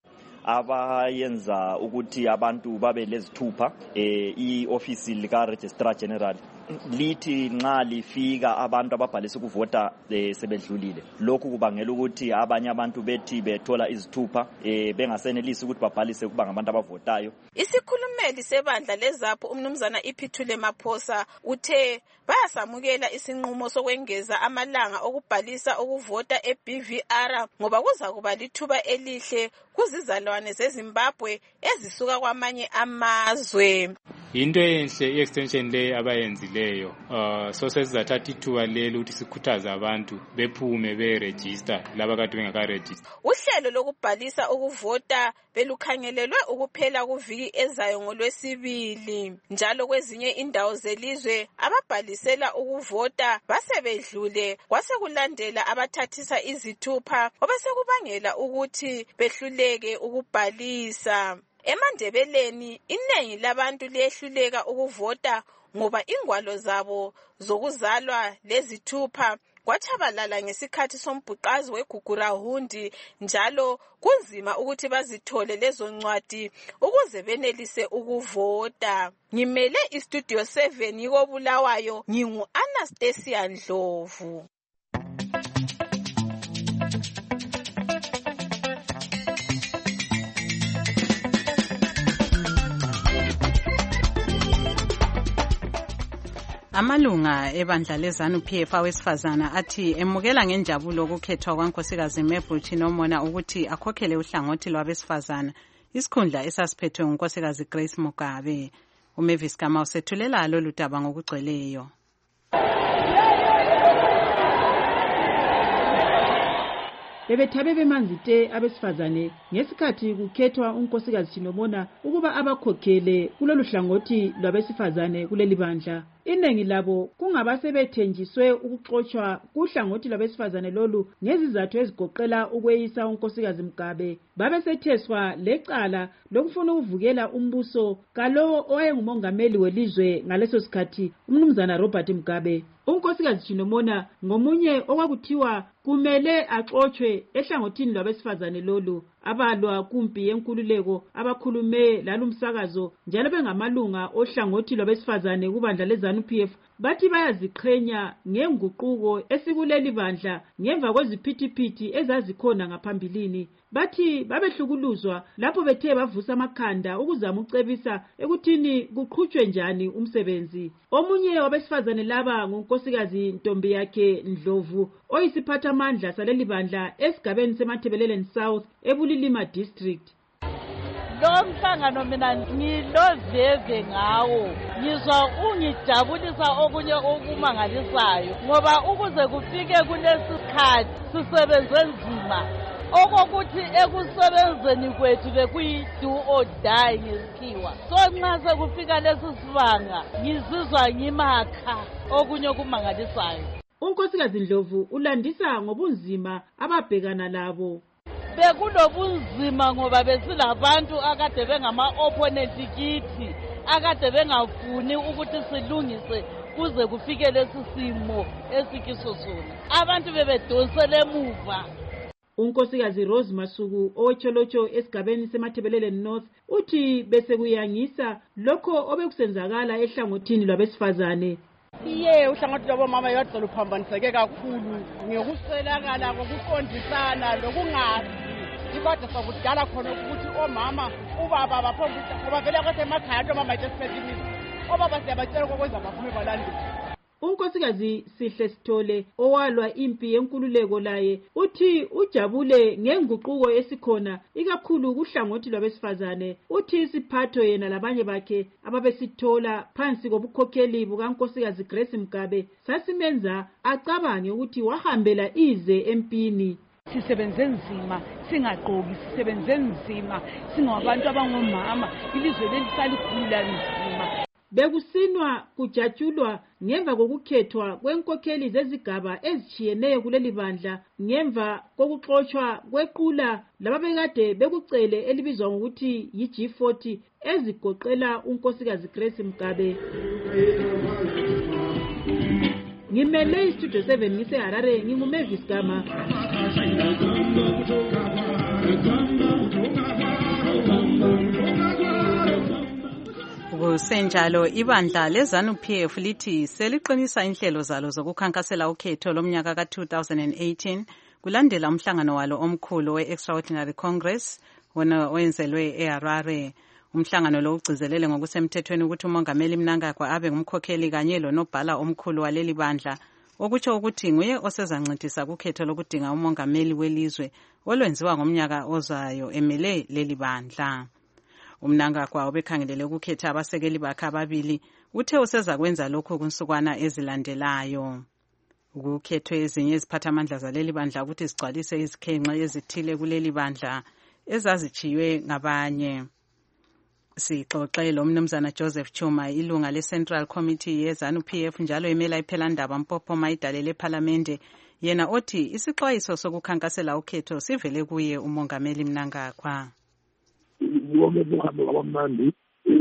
abayenza ukuthi abantu babe lezithupha i-ofisi lika Registrar General lithi nxa lifika abantu ababhalisa ukuvota sebedlulile. Lokhu kubangela ukuthi abanye abantu bethi bethola izithupha bengasenelisi ukuthi babhalise kuba ngabantu abavotayo. Isikhulumeli sebandla lezapho umnumzana Iphithule Maphosa uthe bayasamukela isinqumo sokwengeza amalanga okubhalisa ukuvota eBVR ngoba kuza kuba lithuba elihle kuzizalwane zeZimbabwe ezisuka kwamanye amazwe. Into enhle i-extension le abayenzileyo so sesizathatha ithuba lelo ukuthi sikhuthaze abantu bephume beregister laba kade bengakaregister. Uhlelo lokubhalisa ukuvota belukhangelelwe ukuphela kuviki ezayo ngoLwesibili, njalo kwezinye indawo zelizwe ababhalisela ukuvota basebedlule kwasekulandela abathathisa izithupha obesekubangela ukuthi behluleke ukubhalisa. EmaNdebeleni inengi labantu liyehluleka ukuvota ngoba ingwalo zabo zokuzalwa lezithupha kwatshabalala ngesikhathi sombhuqazi weGugurahundi, njalo kunzima ukuthi bazithole lezo ncwadi ukuze benelise ukuvota. Ngimele iStudio 7 yikoBulawayo, ngingu-Anastasia Ndlovu. Amalunga ebandla leZANU-PF awesifazana athi emukela ngenjabulo ukukhethwa kwaNkosikazi Mebuthi Nomona ukuthi akhokhele uhlangothi lwabesifazana isikhundla esasiphethwe nguNkosikazi Grace Mugabe. uMavis Kama usethulela lolu daba ngokugcweleyo. Bebethabe bemanzite abesifazane ngesikhathi kukhethwa uNkosikazi Chinomona ukuba abakhokhele kulolu hlangothi lwabesifazane kuleli bandla. Inengi labo kungabasebethenjiswe ukuxoxwa kuhlangothi lwabesifazane lolu ngezizathu ezigoqela ukweyisa uNkosikazi Mugabe. Babesetheswa lecala lokufuna ukuvukela umbuso kalowo owayengumongameli welizwe ngaleso sikhathi umnumzana Robert Mugabe. uNkosikazi Chinomona ngomunye okwakuthiwa kumele axoxwe ehlangothini lwabesifazane lolu. Abalwa kumpi yenkululeko abakhulume lalumsakazo njalo bengamalunga ohlangothi lwabesifazane kubandla leZANU-PF bathi bayaziqhenya ngenguquko esikuleli bandla ngemva kweziphithiphithi ezazikhona ngaphambilini. Bathi babehlukuluzwa lapho bethe bavusa amakhanda ukuzama ucebisa ekuthini kuqhutshwe njani umsebenzi. Omunye wabesifazane laba nguNkosikazi Ntombi yakhe Ndlovu oyisiphathamandla saleli bandla esigabeni seMathebeleleni South eBulilima District. Lo mhlangano mina ngiloveve ngawo, ngizwa ungijabulisa okunye okumangalisayo ngoba ukuze kufike kulesi sikhathi sisebenze nzima. Okokuthi ekusebenzeni kwethu bekuyi-do or die ngesikhiwa. So nxa sekufika lesi sibanga ngizizwa ngimakha okunye okumangalisayo. uNkosikazi Ndlovu ulandisa ngobunzima ababhekana labo. Bekulobunzima ngoba besilabantu akade bengama-opponent kithi akade bengafuni ukuthi silungise kuze kufike lesi simo esikiso sona. Abantu bebedonsele emuva. uNkosikazi Rose Masuku owetsholotsho esigabeni seMathebeleleni North uthi bese kuyangisa lokho obekusenzakala ehlangothini lwabesifazane. Uhlangothi lwabomama yodwa luphambaniseke kakhulu ngekuswelakala kokuqondisana lokungazi. Kodwa sakudala khona ukuthi omama ubaba baphokuthi ngoba vele kwasemakhaya omama ethesiphethe obaba siyabatshela kokwenza baphume balandela. uNkosikazi Sihle Sithole owalwa impi yenkululeko laye uthi ujabule ngenguquko esikhona ikakhulu kuhlangothi lwabesifazane. Uthi isiphatho yena labanye bakhe ababesithola phansi kobukhokheli bukaNkosikazi Grace Mugabe sasimenza acabange ukuthi wahambela ize empini. Sisebenze nzima singaqoki, sisebenze nzima singabantu abangomama, ilizwe lelisaligula nzima. Bekusinwa kujatshulwa ngemva kokukhethwa kwenkokheli zezigaba ezitshiyeneyo kuleli bandla ngemva kokuxoxwa kwequla lababekade bekucele elibizwa ngokuthi yi-G40 ezigoqela uNkosikazi Grace Mugabe. Ngimele iStudio 7 ngiseHarare nginguMavis Kama. Kusenjalo ibandla leZANU-PF lithi seliqinisa inhlelo zalo zokukhankasela ukhetho lomnyaka ka-2018 kulandela umhlangano walo omkhulu we-Extraordinary Congress wona oyenzelwe eHarare. Umhlangano lo ugcizelele ngokusemthethweni ukuthi uMongameli Mnangagwa abe ngumkhokheli kanye lonobhala omkhulu waleli bandla, okutsho ukuthi nguye osezancedisa kukhetho lokudinga umongameli welizwe olwenziwa ngomnyaka ozayo emele leli bandla. UMnangagwa ubekhangelele ukukhetha abasekeli bakhe ababili, uthe useza kwenza lokho kunsukwana ezilandelayo. Ukukhethwe ezinye iziphathamandla zaleli bandla ukuthi zigcwalise izikhenxe ezithile kuleli bandla ezazichiywe ngabanye. Sixoxe lo Mnumzana Joseph Chuma, ilunga le-Central Committee ye-ZANU-PF njalo emela iPhelandaba Mpophoma Maidale lePhalamende, yena othi isixwayiso sokukhankasela ukhetho sivele kuye uMongameli Mnangagwa. Wonke uhambo kwamnandi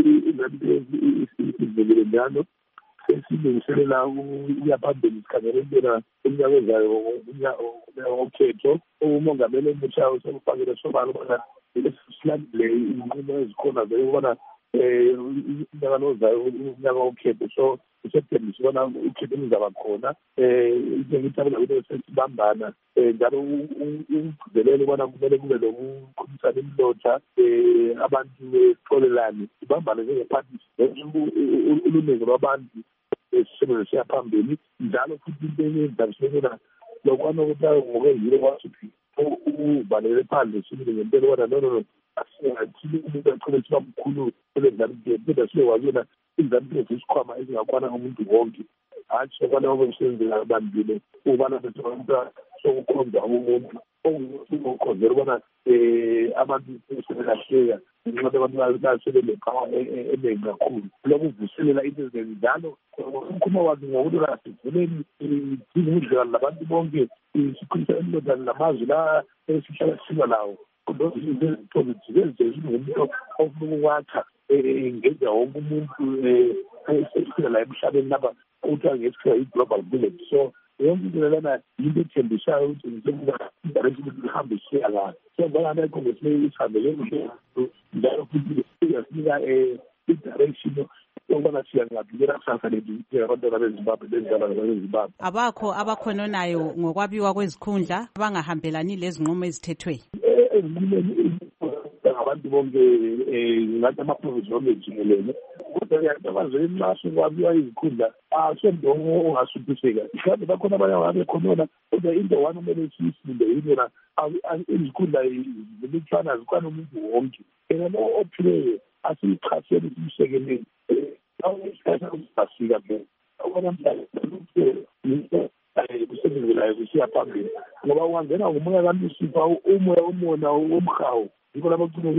izivele njalo sesilungiselela ukuya phambili sikhangelela umnyaka ozayo ukhetho. Umongameli omutsha usekufakile sobala ubona silandile inqumo ezikhona zokubona umnyaka ozayo umnyaka wokhetho. So uSeptember sibona ukhetho luzaba khona. Into ngithabela ukuthi sesibambana njalo ugcizelele ubona kumele kube lokukhulumisana imlotha abantu betholelane sibambane njengephathi uluningi lwabantu sisebenzisa phambili njalo futhi into enyenzayo lokwana ukuthi ngokwenzile kwasuthi uvalele phandle sibili ngempela ubona no asingathini umuntu achole siba mkhulu kwezanupf kodwa siyewazona izanupf isikhwama ezingakwana umuntu wonke hatshi okwana obemsebenzela abambile ubana bethola sokukhonza umuntu okukhonzela ubona abantu sebelahleka ngenxa abantu basebenephawa eningi kakhulu lokuvuselela into ezinjalo. Umkhuma wazi ngokuthi asivuleni izindlela labantu bonke sikhulisa emlodani namazwi la esihlala silwa lawo umuntu ofuna ukwakha ngenza wonke umuntu esiphila la emhlabeni lapha kuthiwa ngesikhiwa i-global village. So yonke into lana yinto ethembisayo ukuthi idirection ihambe isiya la siyabona ekhongresi isihambele kuhle njalo futhi iyasinika i-direction yokubana siyangabikela kusasa lethu abantwana bezimbabwe benzala bezimbabwe. Abakho abakhononayo ngokwabiwa kwezikhundla abangahambelani lezinqumo ezithethwe ezinqumeni abantu bonke ngathi amaprovinsi bonke jikelele. Kodwa kuyakabazela nxa kwabiwa izikhundla asondongo ongasuthiseka mhlawumbe bakhona abanye ababekhonona kodwa into one kumele siyifunde yinona izikhundla zimithwana zikhwana umuntu wonke yena lo ophileyo asiyichaseni simsekeleni awusikhathi ke okona mhlawumbe kusebenzelayo kusiya phambili ngoba ungangena ngomoya kaMsifa umoya umona womhawu yiko lapho kuthi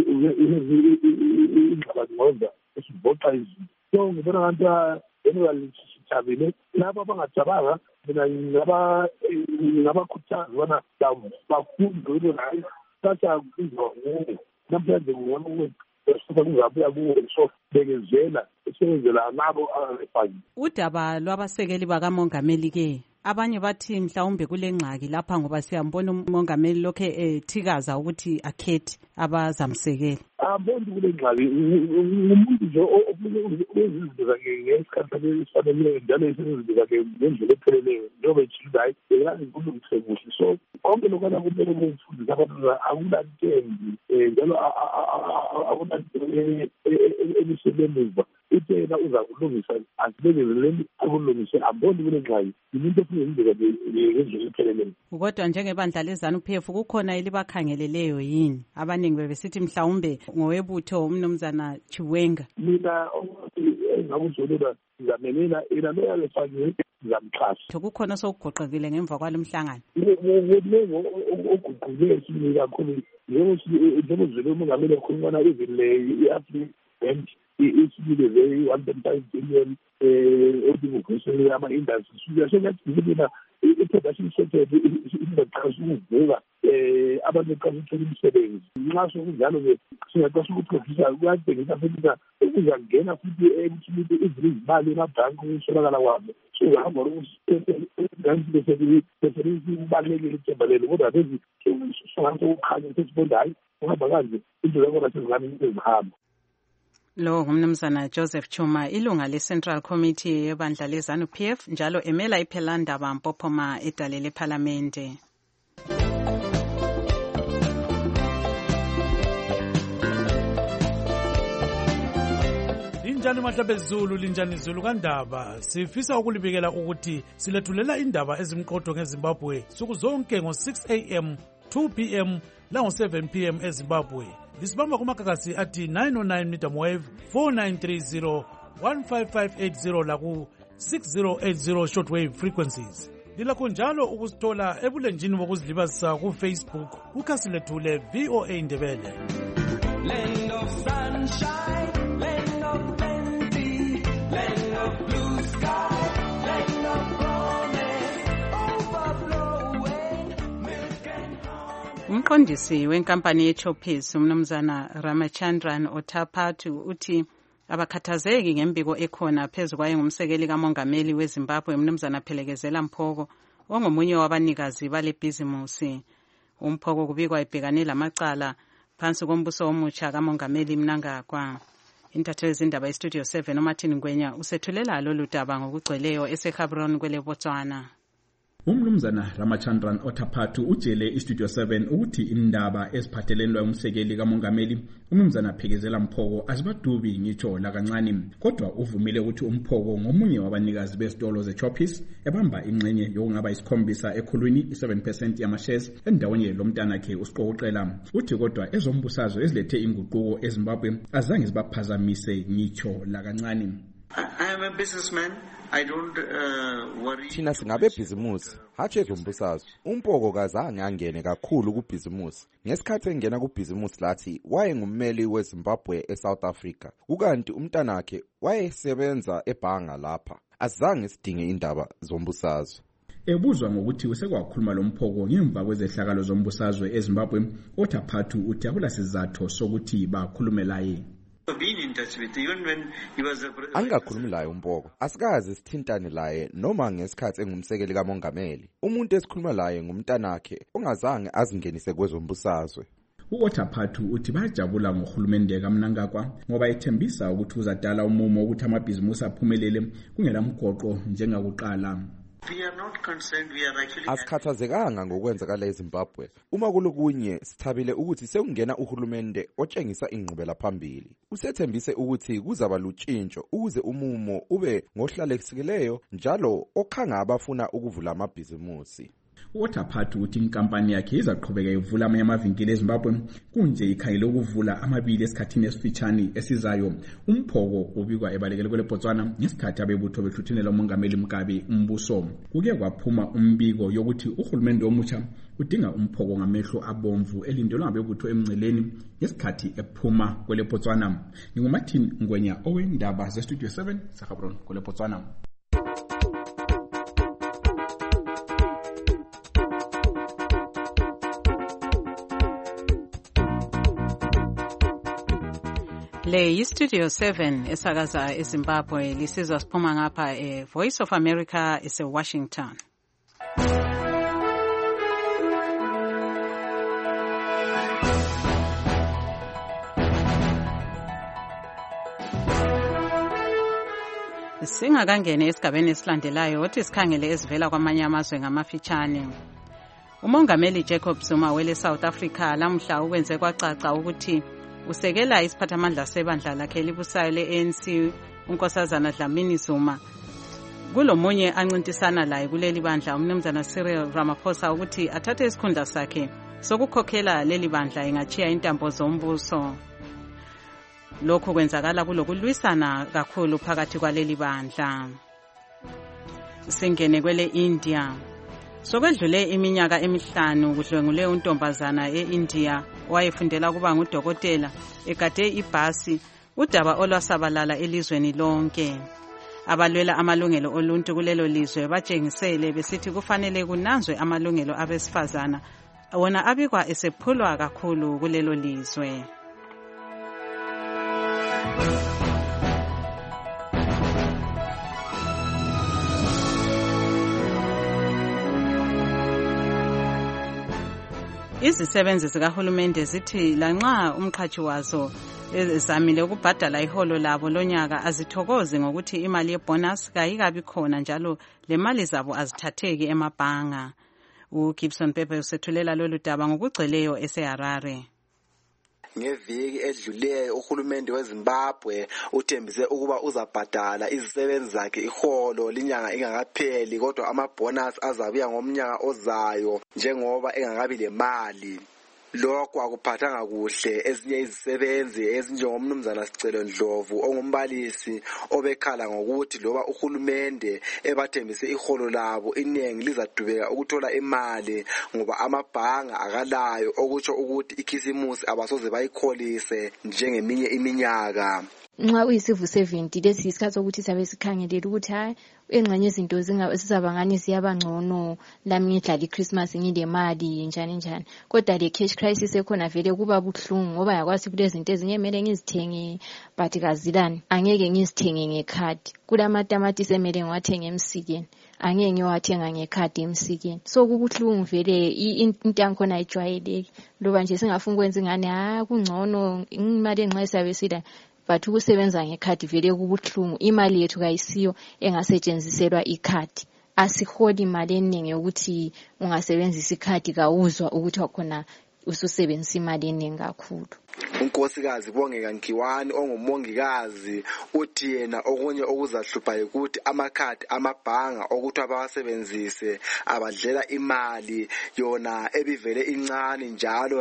ingxabangxoza esivoxa izinto. So ngibona abantu enibalisithabile lapho abangajabanga mina ngabakhuthaza ubona bafunde into nayo sacha kuzonke namhlanje ngibona ukuthi kungabuya kuwo so bekezela esebenzela nabo abafaki. Udaba lwabasekeli bakamongameli ke abanye bathi mhlawumbe kule ngxaki lapha ngoba siyambona umongameli lokho ethikaza ukuthi akhethe abazamsekela. Amboni kule ngxaki umuntu nje ofuze zakhe ngesikhathi esifaneleyo njalo esebenzisa zakhe ngendlela epheleleyo njengoba ethile hayi yazi ukulungise kuhle. So konke lokho kumele kufundise abantu akulantembi njalo akunanto emisebenzi itena uza kulungisa asibekeleleni akulungise amboni kule ngxaki umuntu ofuna indlela ngendlela epheleleyo. Kodwa njengebandla leZANU-PF kukhona elibakhangeleleyo yini abaningi bebesithi mhlawumbe ngowebutho umnumzana Chiwenga. Mina engakuzolula ngamenela ina loyalefanele zamxhasa kukhona sokugoqekile ngemva kwalo mhlangano ngoba oguqule isini kakhulu njengozulu umongameli ekhulumana izile i-Africa and isibile ze 1.5 billion odingosele ama-industries siyasengathina i-production sector ingaqhashi ukuvuka abantu beqhashi ukuthola imisebenzi nxa sokunjalo-ke singaqhashi ukuprodusa kuyadingeka futhi ukuzangena futhi ekuthi izile izimali emabhanki ukusolakala kwabo singahamba ukubalulekile ithembalelo kodwa lezi songathi ukukhanya sesibonda hayi uhamba kanje into zakhona sezingane ezihamba. Lo ngumnumzana Joseph Chuma, ilunga le-Central Committee yebandla le-ZANU-PF, njalo emela iPhelandaba Mpophoma edale lephalamende. Linjani mahlabezulu, linjani Zulu kaNdaba. Sifisa ukulibikela ukuthi silethulela indaba ezimqotho ngeZimbabwe suku zonke ngo-6 am, 2 pm lango-7 pm eZimbabwe. Lisibamba kumagagasi athi 909 medium wave, 4930, 15580 laku 6080 shortwave frequencies. Lilakho njalo ukusithola ebulenjini bokuzilibazisa ku-Facebook ukhasi lethu le-VOA Ndebele. Land of sunshine, land of plenty, land of blue sky, land of promise, overflowing milk and honey. Umqondisi wenkampani yeChoppies umnumzana Ramachandran Otapato uthi abakhathazeki ngembiko ekhona phezu kwaye ngumsekeli kamongameli weZimbabwe umnumzana Phelekezela Mphoko ongomunye wabanikazi bale bhizimusi. Umphoko kubikwa ibhekane lamacala phansi kombuso omutsha kamongameli Mnangagwa. Intatheli zindaba eStudio 7 uMartin Ngwenya usethulela lolu daba ngokugcweleyo eseGaborone kwele Botswana. Umnumzana Ramachandran Otapato utshele iStudio 7 ukuthi indaba eziphathelene umsekeli kamongameli umnumzana Phelekezela Mphoko azibadubi ngitsho la kancane, kodwa uvumile ukuthi umphoko ngomunye wabanikazi bezitolo zeChoppies ebamba ingxenye yokungaba isikhombisa ekhulwini 7% yamashares endaweni lomntanakhe usiqoqela. Uthi kodwa ezombusazwe ezilethe inguquko eZimbabwe azange zibaphazamise ngitsho la kancane. I am a businessman. I don't worry. Thina singabe bhizimusi hathe zombusazwe. Umphoko kazange angene kakhulu kubhizimusi. Ngesikhathi engena kubhizimusi lathi waye ngummeli weZimbabwe eSouth Africa. Ukanti umntanakhe wayesebenza ebhanga lapha. Azange sidinge indaba zombusazwe. Ebuzwa ngokuthi usekwakhuluma lomphoko ngemva kwezehlakalo zombusazwe eZimbabwe, Otapato uthi akula sizathu sokuthi bakhulume laye. Angakhulumi laye umphoko. Asikaze sithintane laye noma ngesikhathi engumsekeli kamongameli. Umuntu esikhuluma laye ngumntanakhe ongazange azingenise kwezombusazwe. U-Otapato uthi bayajabula ngohulumende kaMnangagwa ngoba ethembisa ukuthi uzadala umumo ukuthi amabhizimusi aphumelele kungela mgoqo njengakuqala. Asikhathazekanga ngokwenzakala eZimbabwe. Uma kulokunye sithabile ukuthi sekungena uhulumende otshengisa ingqubela phambili. Usethembise ukuthi kuzaba lutshintsho ukuze umumo ube ngohlalekileyo njalo okhanga abafuna ukuvula amabhizimusi. U-Otapato uthi inkampani yakhe izaqhubeka ivula amanye amavinkili eZimbabwe kunje ikhangele ukuvula amabili esikhathini esifitshane esizayo. Umphoko ubikwa ebalekele kwele Botswana ngesikhathi abebutho behluthinela umongameli Mugabe umbuso. Kuke kwaphuma umbiko yokuthi uhulumende omutsha udinga umphoko ngamehlo abomvu elindelwa ngabebutho emngceleni ngesikhathi ephuma kwele Botswana. NginguMartin Ngwenya owendaba zeStudio 7 eGaborone kwele Botswana. Le yiStudio 7 esakaza eZimbabwe lisizwa siphuma ngapha Voice of America eseWashington. Singakangene esigabeni esilandelayo othi sikhangele ezivela kwamanye amazwe ngamafitshane. Umongameli Jacob Zuma wele South Africa lamhla ukwenze kwacaca ukuthi usekela isiphathamandla sebandla lakhe libusayo le-ANC unkosazana Dlamini Zuma. Kulomunye ancintisana laye kuleli bandla umnumzana Cyril Ramaphosa ukuthi athathe isikhundla sakhe sokukhokhela leli bandla engachiya intambo zombuso. Lokho kwenzakala kulokulwisana kakhulu phakathi kwaleli bandla. Singene kwele India. Sokwedlule iminyaka emihlanu kudlwengule untombazana eIndia wayefundela kuba ngudokotela egade ibhasi udaba olwasabalala elizweni lonke. Abalwela amalungelo oluntu kulelo lizwe batshengisele besithi kufanele kunanzwe amalungelo abesifazana wona abikwa esephulwa kakhulu kulelo lizwe. Izisebenzi zikahulumende zithi lanxa umqhathi wazo ezamile ukubhadala iholo labo lonyaka azithokoze ngokuthi imali yebonus kayikabi khona njalo le mali zabo azithatheki emabhanga. uGibson Pepe usethulela lolu daba ngokugcweleyo eseHarare. Ngeviki edluleyo uhulumende weZimbabwe uthembise ukuba uzabhadala izisebenzi zakhe iholo linyanga ingakapheli, kodwa amabonus azabuya ngomnyaka ozayo njengoba engakabi lemali. Lokho akuphathanga kuhle ezinye izisebenzi ezinjengomnumzana Sicelo Ndlovu ongumbalisi obekhala ngokuthi loba uhulumende ebathembise iholo labo inengi lizadubeka ukuthola imali ngoba amabhanga akalayo, okutsho ukuthi ikhisimusi abasoze bayikholise njengeminye iminyaka. Nxa uyisivu 70 lesi isikhathi sokuthi sabe sikhangelele ukuthi hayi engxenye izinto zizabangani ziyaba ngcono, lami ngidlala iChristmas ngile mali njani, kodwa le cash crisis ekhona vele kuba buhlungu ngoba yakwazi kulezinto ezinye kumele ngizithenge but kazilani angeke ngizithenge ngekhadi. Kulamatamati semele ngiwathenge emsikeni angeke ngiyowathenga ngekhadi emsikeni, so kubuhlungu vele into yankhona ayijwayeleki. Loba nje singafuna ukwenza ingane kungcono imali enxa isabe sila but ukusebenza ngekhadi vele kubuhlungu. Imali yethu kayisiyo engasetshenziselwa ikhadi, asiholi imali eningi ukuthi ungasebenzisa ikhadi kawuzwa ukuthi wakhona ususebenzisa imali eningi kakhulu. Unkosikazi Bongeka Nkiwani ongumongikazi uthi yena okunye okuzahlupha ukuthi amakhadi amabhanga okuthi abawasebenzise abadlela imali yona ebivele incane, njalo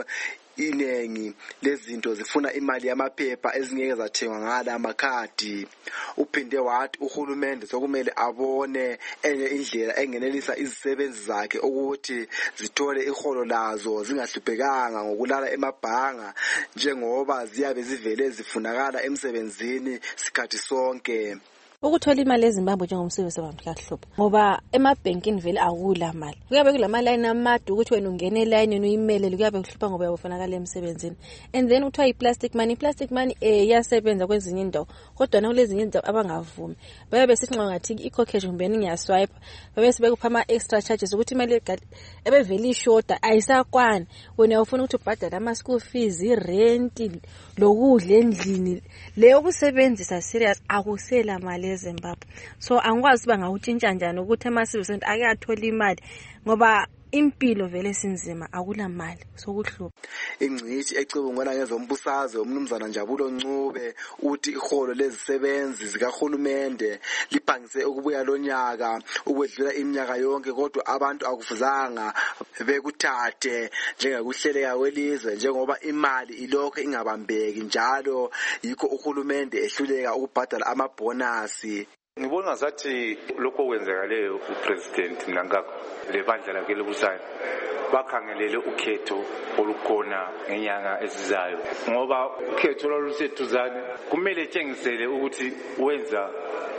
inengi lezinto zifuna imali yamaphepha ezingeke zathengwa ngala amakhadi. Uphinde wathi uhulumende sokumele abone enye indlela engenelisa izisebenzi zakhe ukuthi zithole iholo lazo zingahluphekanga ngokulala emabhanga njengoba ziyabe zivele zifunakala emsebenzini sikhathi sonke. Ukuthola imali eZimbabwe njengomsebenzi wabantu kuyahlupha ngoba emabhenkini vele akula mali. Kuyabe kulamalayini amade ukuthi wena ungene elayinini uyimelele, kuyabe kuhlupha ngoba uyabofanakala emsebenzini. And then uthiwa i-plastic money iyasebenza kwezinye indawo, kodwa nakulezinye indawo abangavumi bayabe sithi nxa ngathi i-cockage kumbe ngiyaswipe babe sebekupha ama-extra charges ukuthi imali ebevele ishota ayisakwani. Wena ufuna ukuthi ubhadale ama-school fees, i-rent, lokudla endlini, leyo kusebenzisa serious akusela mali eZimbabwe. So angikwazi bangawutshintsha njani ukuthi ama-civil ake athola imali ngoba impilo vele sinzima, akula mali sokuhlupha. Ingcithi ecubungela ngezombusazwe umnumzana Njabulo Ncube uthi iholo lezisebenzi zikahulumende liphangise ukubuya lonyaka ukwedlula iminyaka yonke, kodwa abantu akufuzanga bekuthathe njengekuhleleka kwelizwe njengoba imali ilokho ingabambeki, njalo yikho uhulumende ehluleka ukubhadala amabonasi. Ngibona ngathi lokho kwenzakaleyo uPresident Mnangagwa lebandla lakhe lobusayo bakhangelele ukhetho olukhona ngenyanga ezizayo, ngoba ukhetho loluseduzane kumele tshengisele ukuthi wenza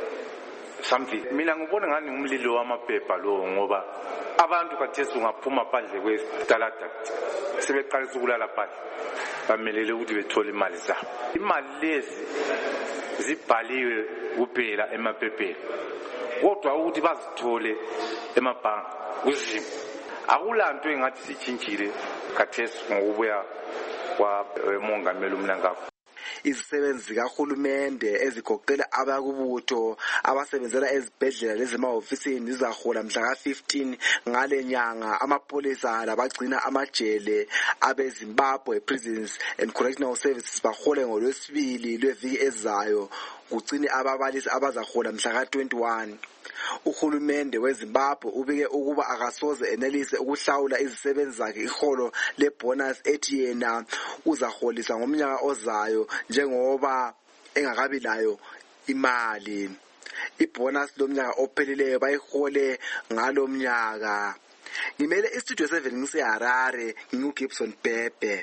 something. Mina ngibona ngani ngumlilo wamaphepha lo, ngoba abantu kathesi ungaphuma phandle kwesitalada sebeqalisa ukulala phandle, bamelele ukuthi bethole imali zabo. Imali lezi zibhaliwe kuphela emaphepheni, kodwa ukuthi bazithole emabhanga kuzima. Akulanto engathi sitshintshile kathesi ngokubuya kwamongameli uMnangagwa. Izisebenzi zikahulumende ezigoqela abakubutho abasebenzela ezibhedlela lezemahofisini zizahola mhla ka-15 ngale nyanga. Amapolisa labagcina amajele abeZimbabwe Prisons and Correctional Services bahole ngoLwesibili lweviki ezayo, kugcine ababalisi abazahola mhla ka-21. Uhulumende weZimbabwe ubike ukuba akasoze enelise ukuhlawula izisebenzi zakhe iholo lebonus ethi yena uzaholisa ngomnyaka ozayo njengoba engakabi layo imali. Ibonus lomnyaka ophelileyo bayihole ngalomnyaka. Ngimele istudio 7 ngiseHarare, nginguGibson Pepe.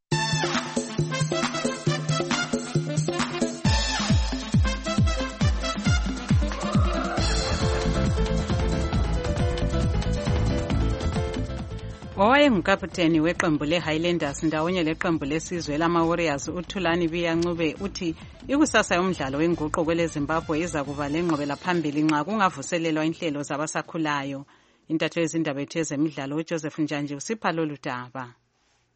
Owayengukaputeni weqembu le-Highlanders ndawonye leqembu lesizwe lama-Warriors uThulani Biyancube uthi ikusasa yomdlalo wenguqu kweleZimbabwe iza kuba lengqobela phambili nxa kungavuselelwa inhlelo zabasakhulayo. Intatheli yezindaba yethu yezemidlalo uJoseph Njanje usipha lolu daba.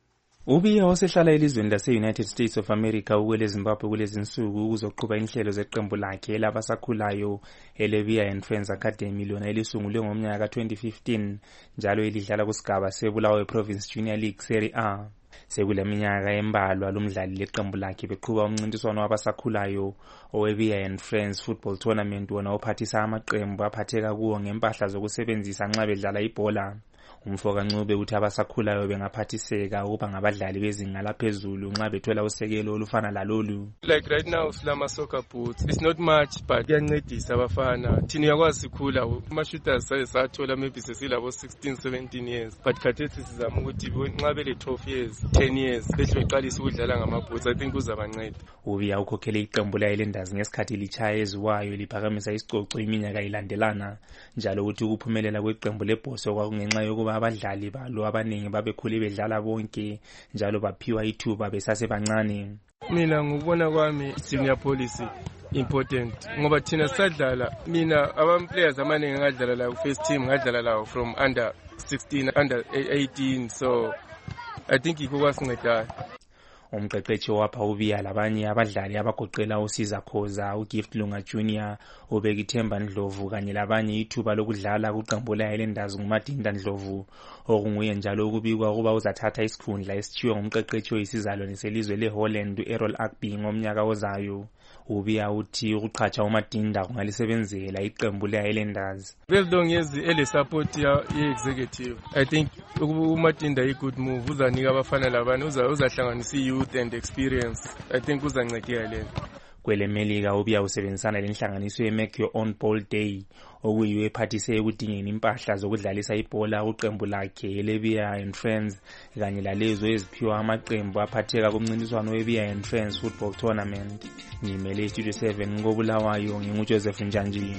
Ubiya osehlala elizweni lase-United States of America ukwele Zimbabwe kulezi nsuku ukuzoqhuba inhlelo zeqembu lakhe labasakhulayo eleBia and Friends Academy lona elisungulwe ngomnyaka ka-2015 njalo elidlala kusigaba seBulawayo Province Junior League Serie A. Sekuleminyaka embalwa lomdlali leqembu lakhe beqhuba umncintiswano wabasakhulayo oweBia and Friends Football Tournament wona ophathisa amaqembu aphatheka kuwo ngempahla zokusebenzisa nxa bedlala ibhola. Umfoka Ncube uthi abasakhulayo bengaphathiseka ukuba ngabadlali bezinga laphezulu nxa bethola usekelo olufana lalolu. Like right now Slama Soccer Boots, it's not much but kuyancedisa abafana. Thina yakwazi sikhula ama-shooters sathola maybe sesilabo 16 17 years but khathesi sizama ukuthi nxa bele 12 years 10 years behle beqalisa ukudlala ngama-boots. I think kuzabanceda. Ubiya ukhokhele iqembu le-Islanders ngesikhathi litshaya eziwayo liphakamisa isicoco iminyaka ilandelana njalo ukuthi ukuphumelela kweqembu lebhoso kwakungenxa yokuba abadlali balo abaningi babekhule bedlala bonke njalo baphiwa ithuba besasebancane. Mina ngubona kwami junior policy important ngoba thina sadlala mina players abaningi ngadlala la first team ngadlala la from under 16 under 18 so I think ikho kwasincedayo. Umqeqeshi wapha ubiya labanye abadlali abagoqela uSiza Khoza, uGift Lunga Junior, uBekithemba Ndlovu kanye labanye ithuba lokudlala kuqembu le-Highlanders nguMadinda Ndlovu okunguye njalo ukubikwa ukuba uzathatha isikhundla esithiwe ngumqeqeshi oyisizalwane selizwe leHolland u-Errol Agby ngomnyaka ozayo. Ubiya uthi ukuqhatsha uMadinda kungalisebenzela iqembu le-Highlanders. Belongezi ele-support ye-executive. I think uMadinda i-good move uzanika abafana labanye uzahlanganisa youth and experience. I think uzancedela lento. Kwele Melika ubiya usebenzisana lenhlanganiso ye-Make Your Own Ball Day okuyiyo ephathise ekudingeni impahla zokudlalisa ibhola kuqembu lakhe leBia and Friends kanye lalezo eziphiwa amaqembu aphatheka kumncintiswano weBia and Friends Football Tournament. Ngimele Studio 7 ngobulawayo nginguJoseph Njanji.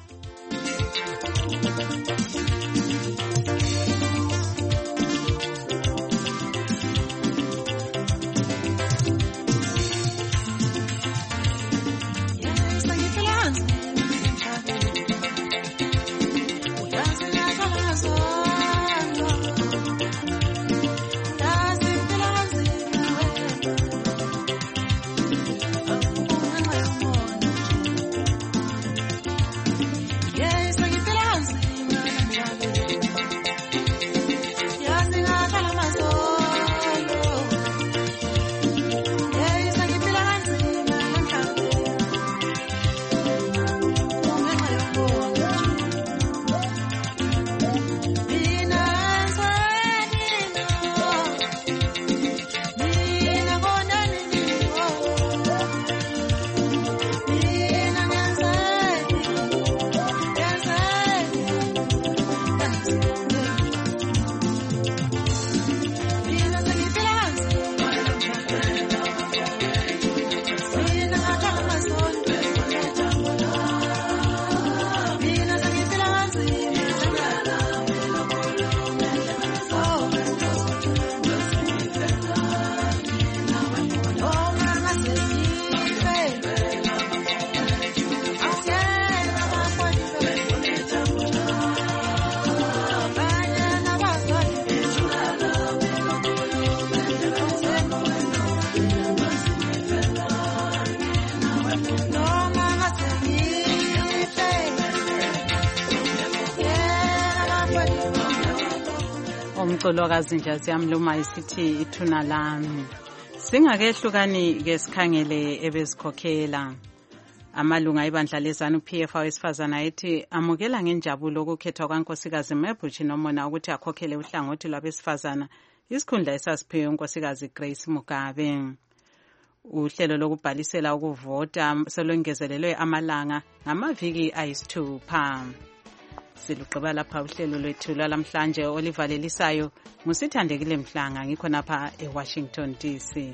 Umculo kaZinjazi yamluma isithi ithuna lami. Singakehlukani ke sikhangele ebezikhokhela. Amalunga ebandla leZANU-PF awesifazana ethi amukela ngenjabulo ukukhethwa kwaNkosikazi Mebuchi Nomona ukuthi akhokhele uhlangothi lwabesifazana isikhundla esasiphiwe uNkosikazi Grace Mugabe. Uhlelo lokubhalisela ukuvota selongezelelwe amalanga ngamaviki ayisithupha. Siluqaba lapha uhlelo lwethu lwalamhlanje olivalelisayo ngusithandekile Mhlanga ngikho napha eWashington DC.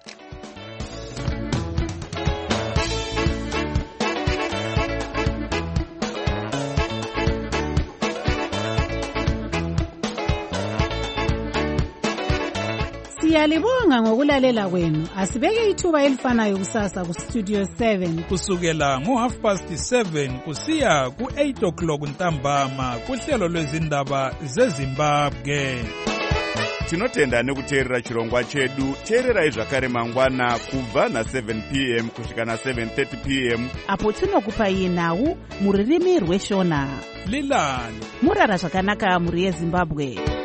Siyalibonga ngokulalela kwenu. Asibeke ithuba elifanayo kusasa ku Studio 7 kusukela ngo7:30 kusiya ku8 o'clock ntambama kuhlelo lwezindaba zeZimbabwe. tinotenda nekuteerera chirongwa chedu. Teererai zvakare mangwana kubva na7 p.m. kusvika na7:30 p.m. apo tinokupai nhau mururimi rweshona. Lilani murara zvakanaka muri yeZimbabwe.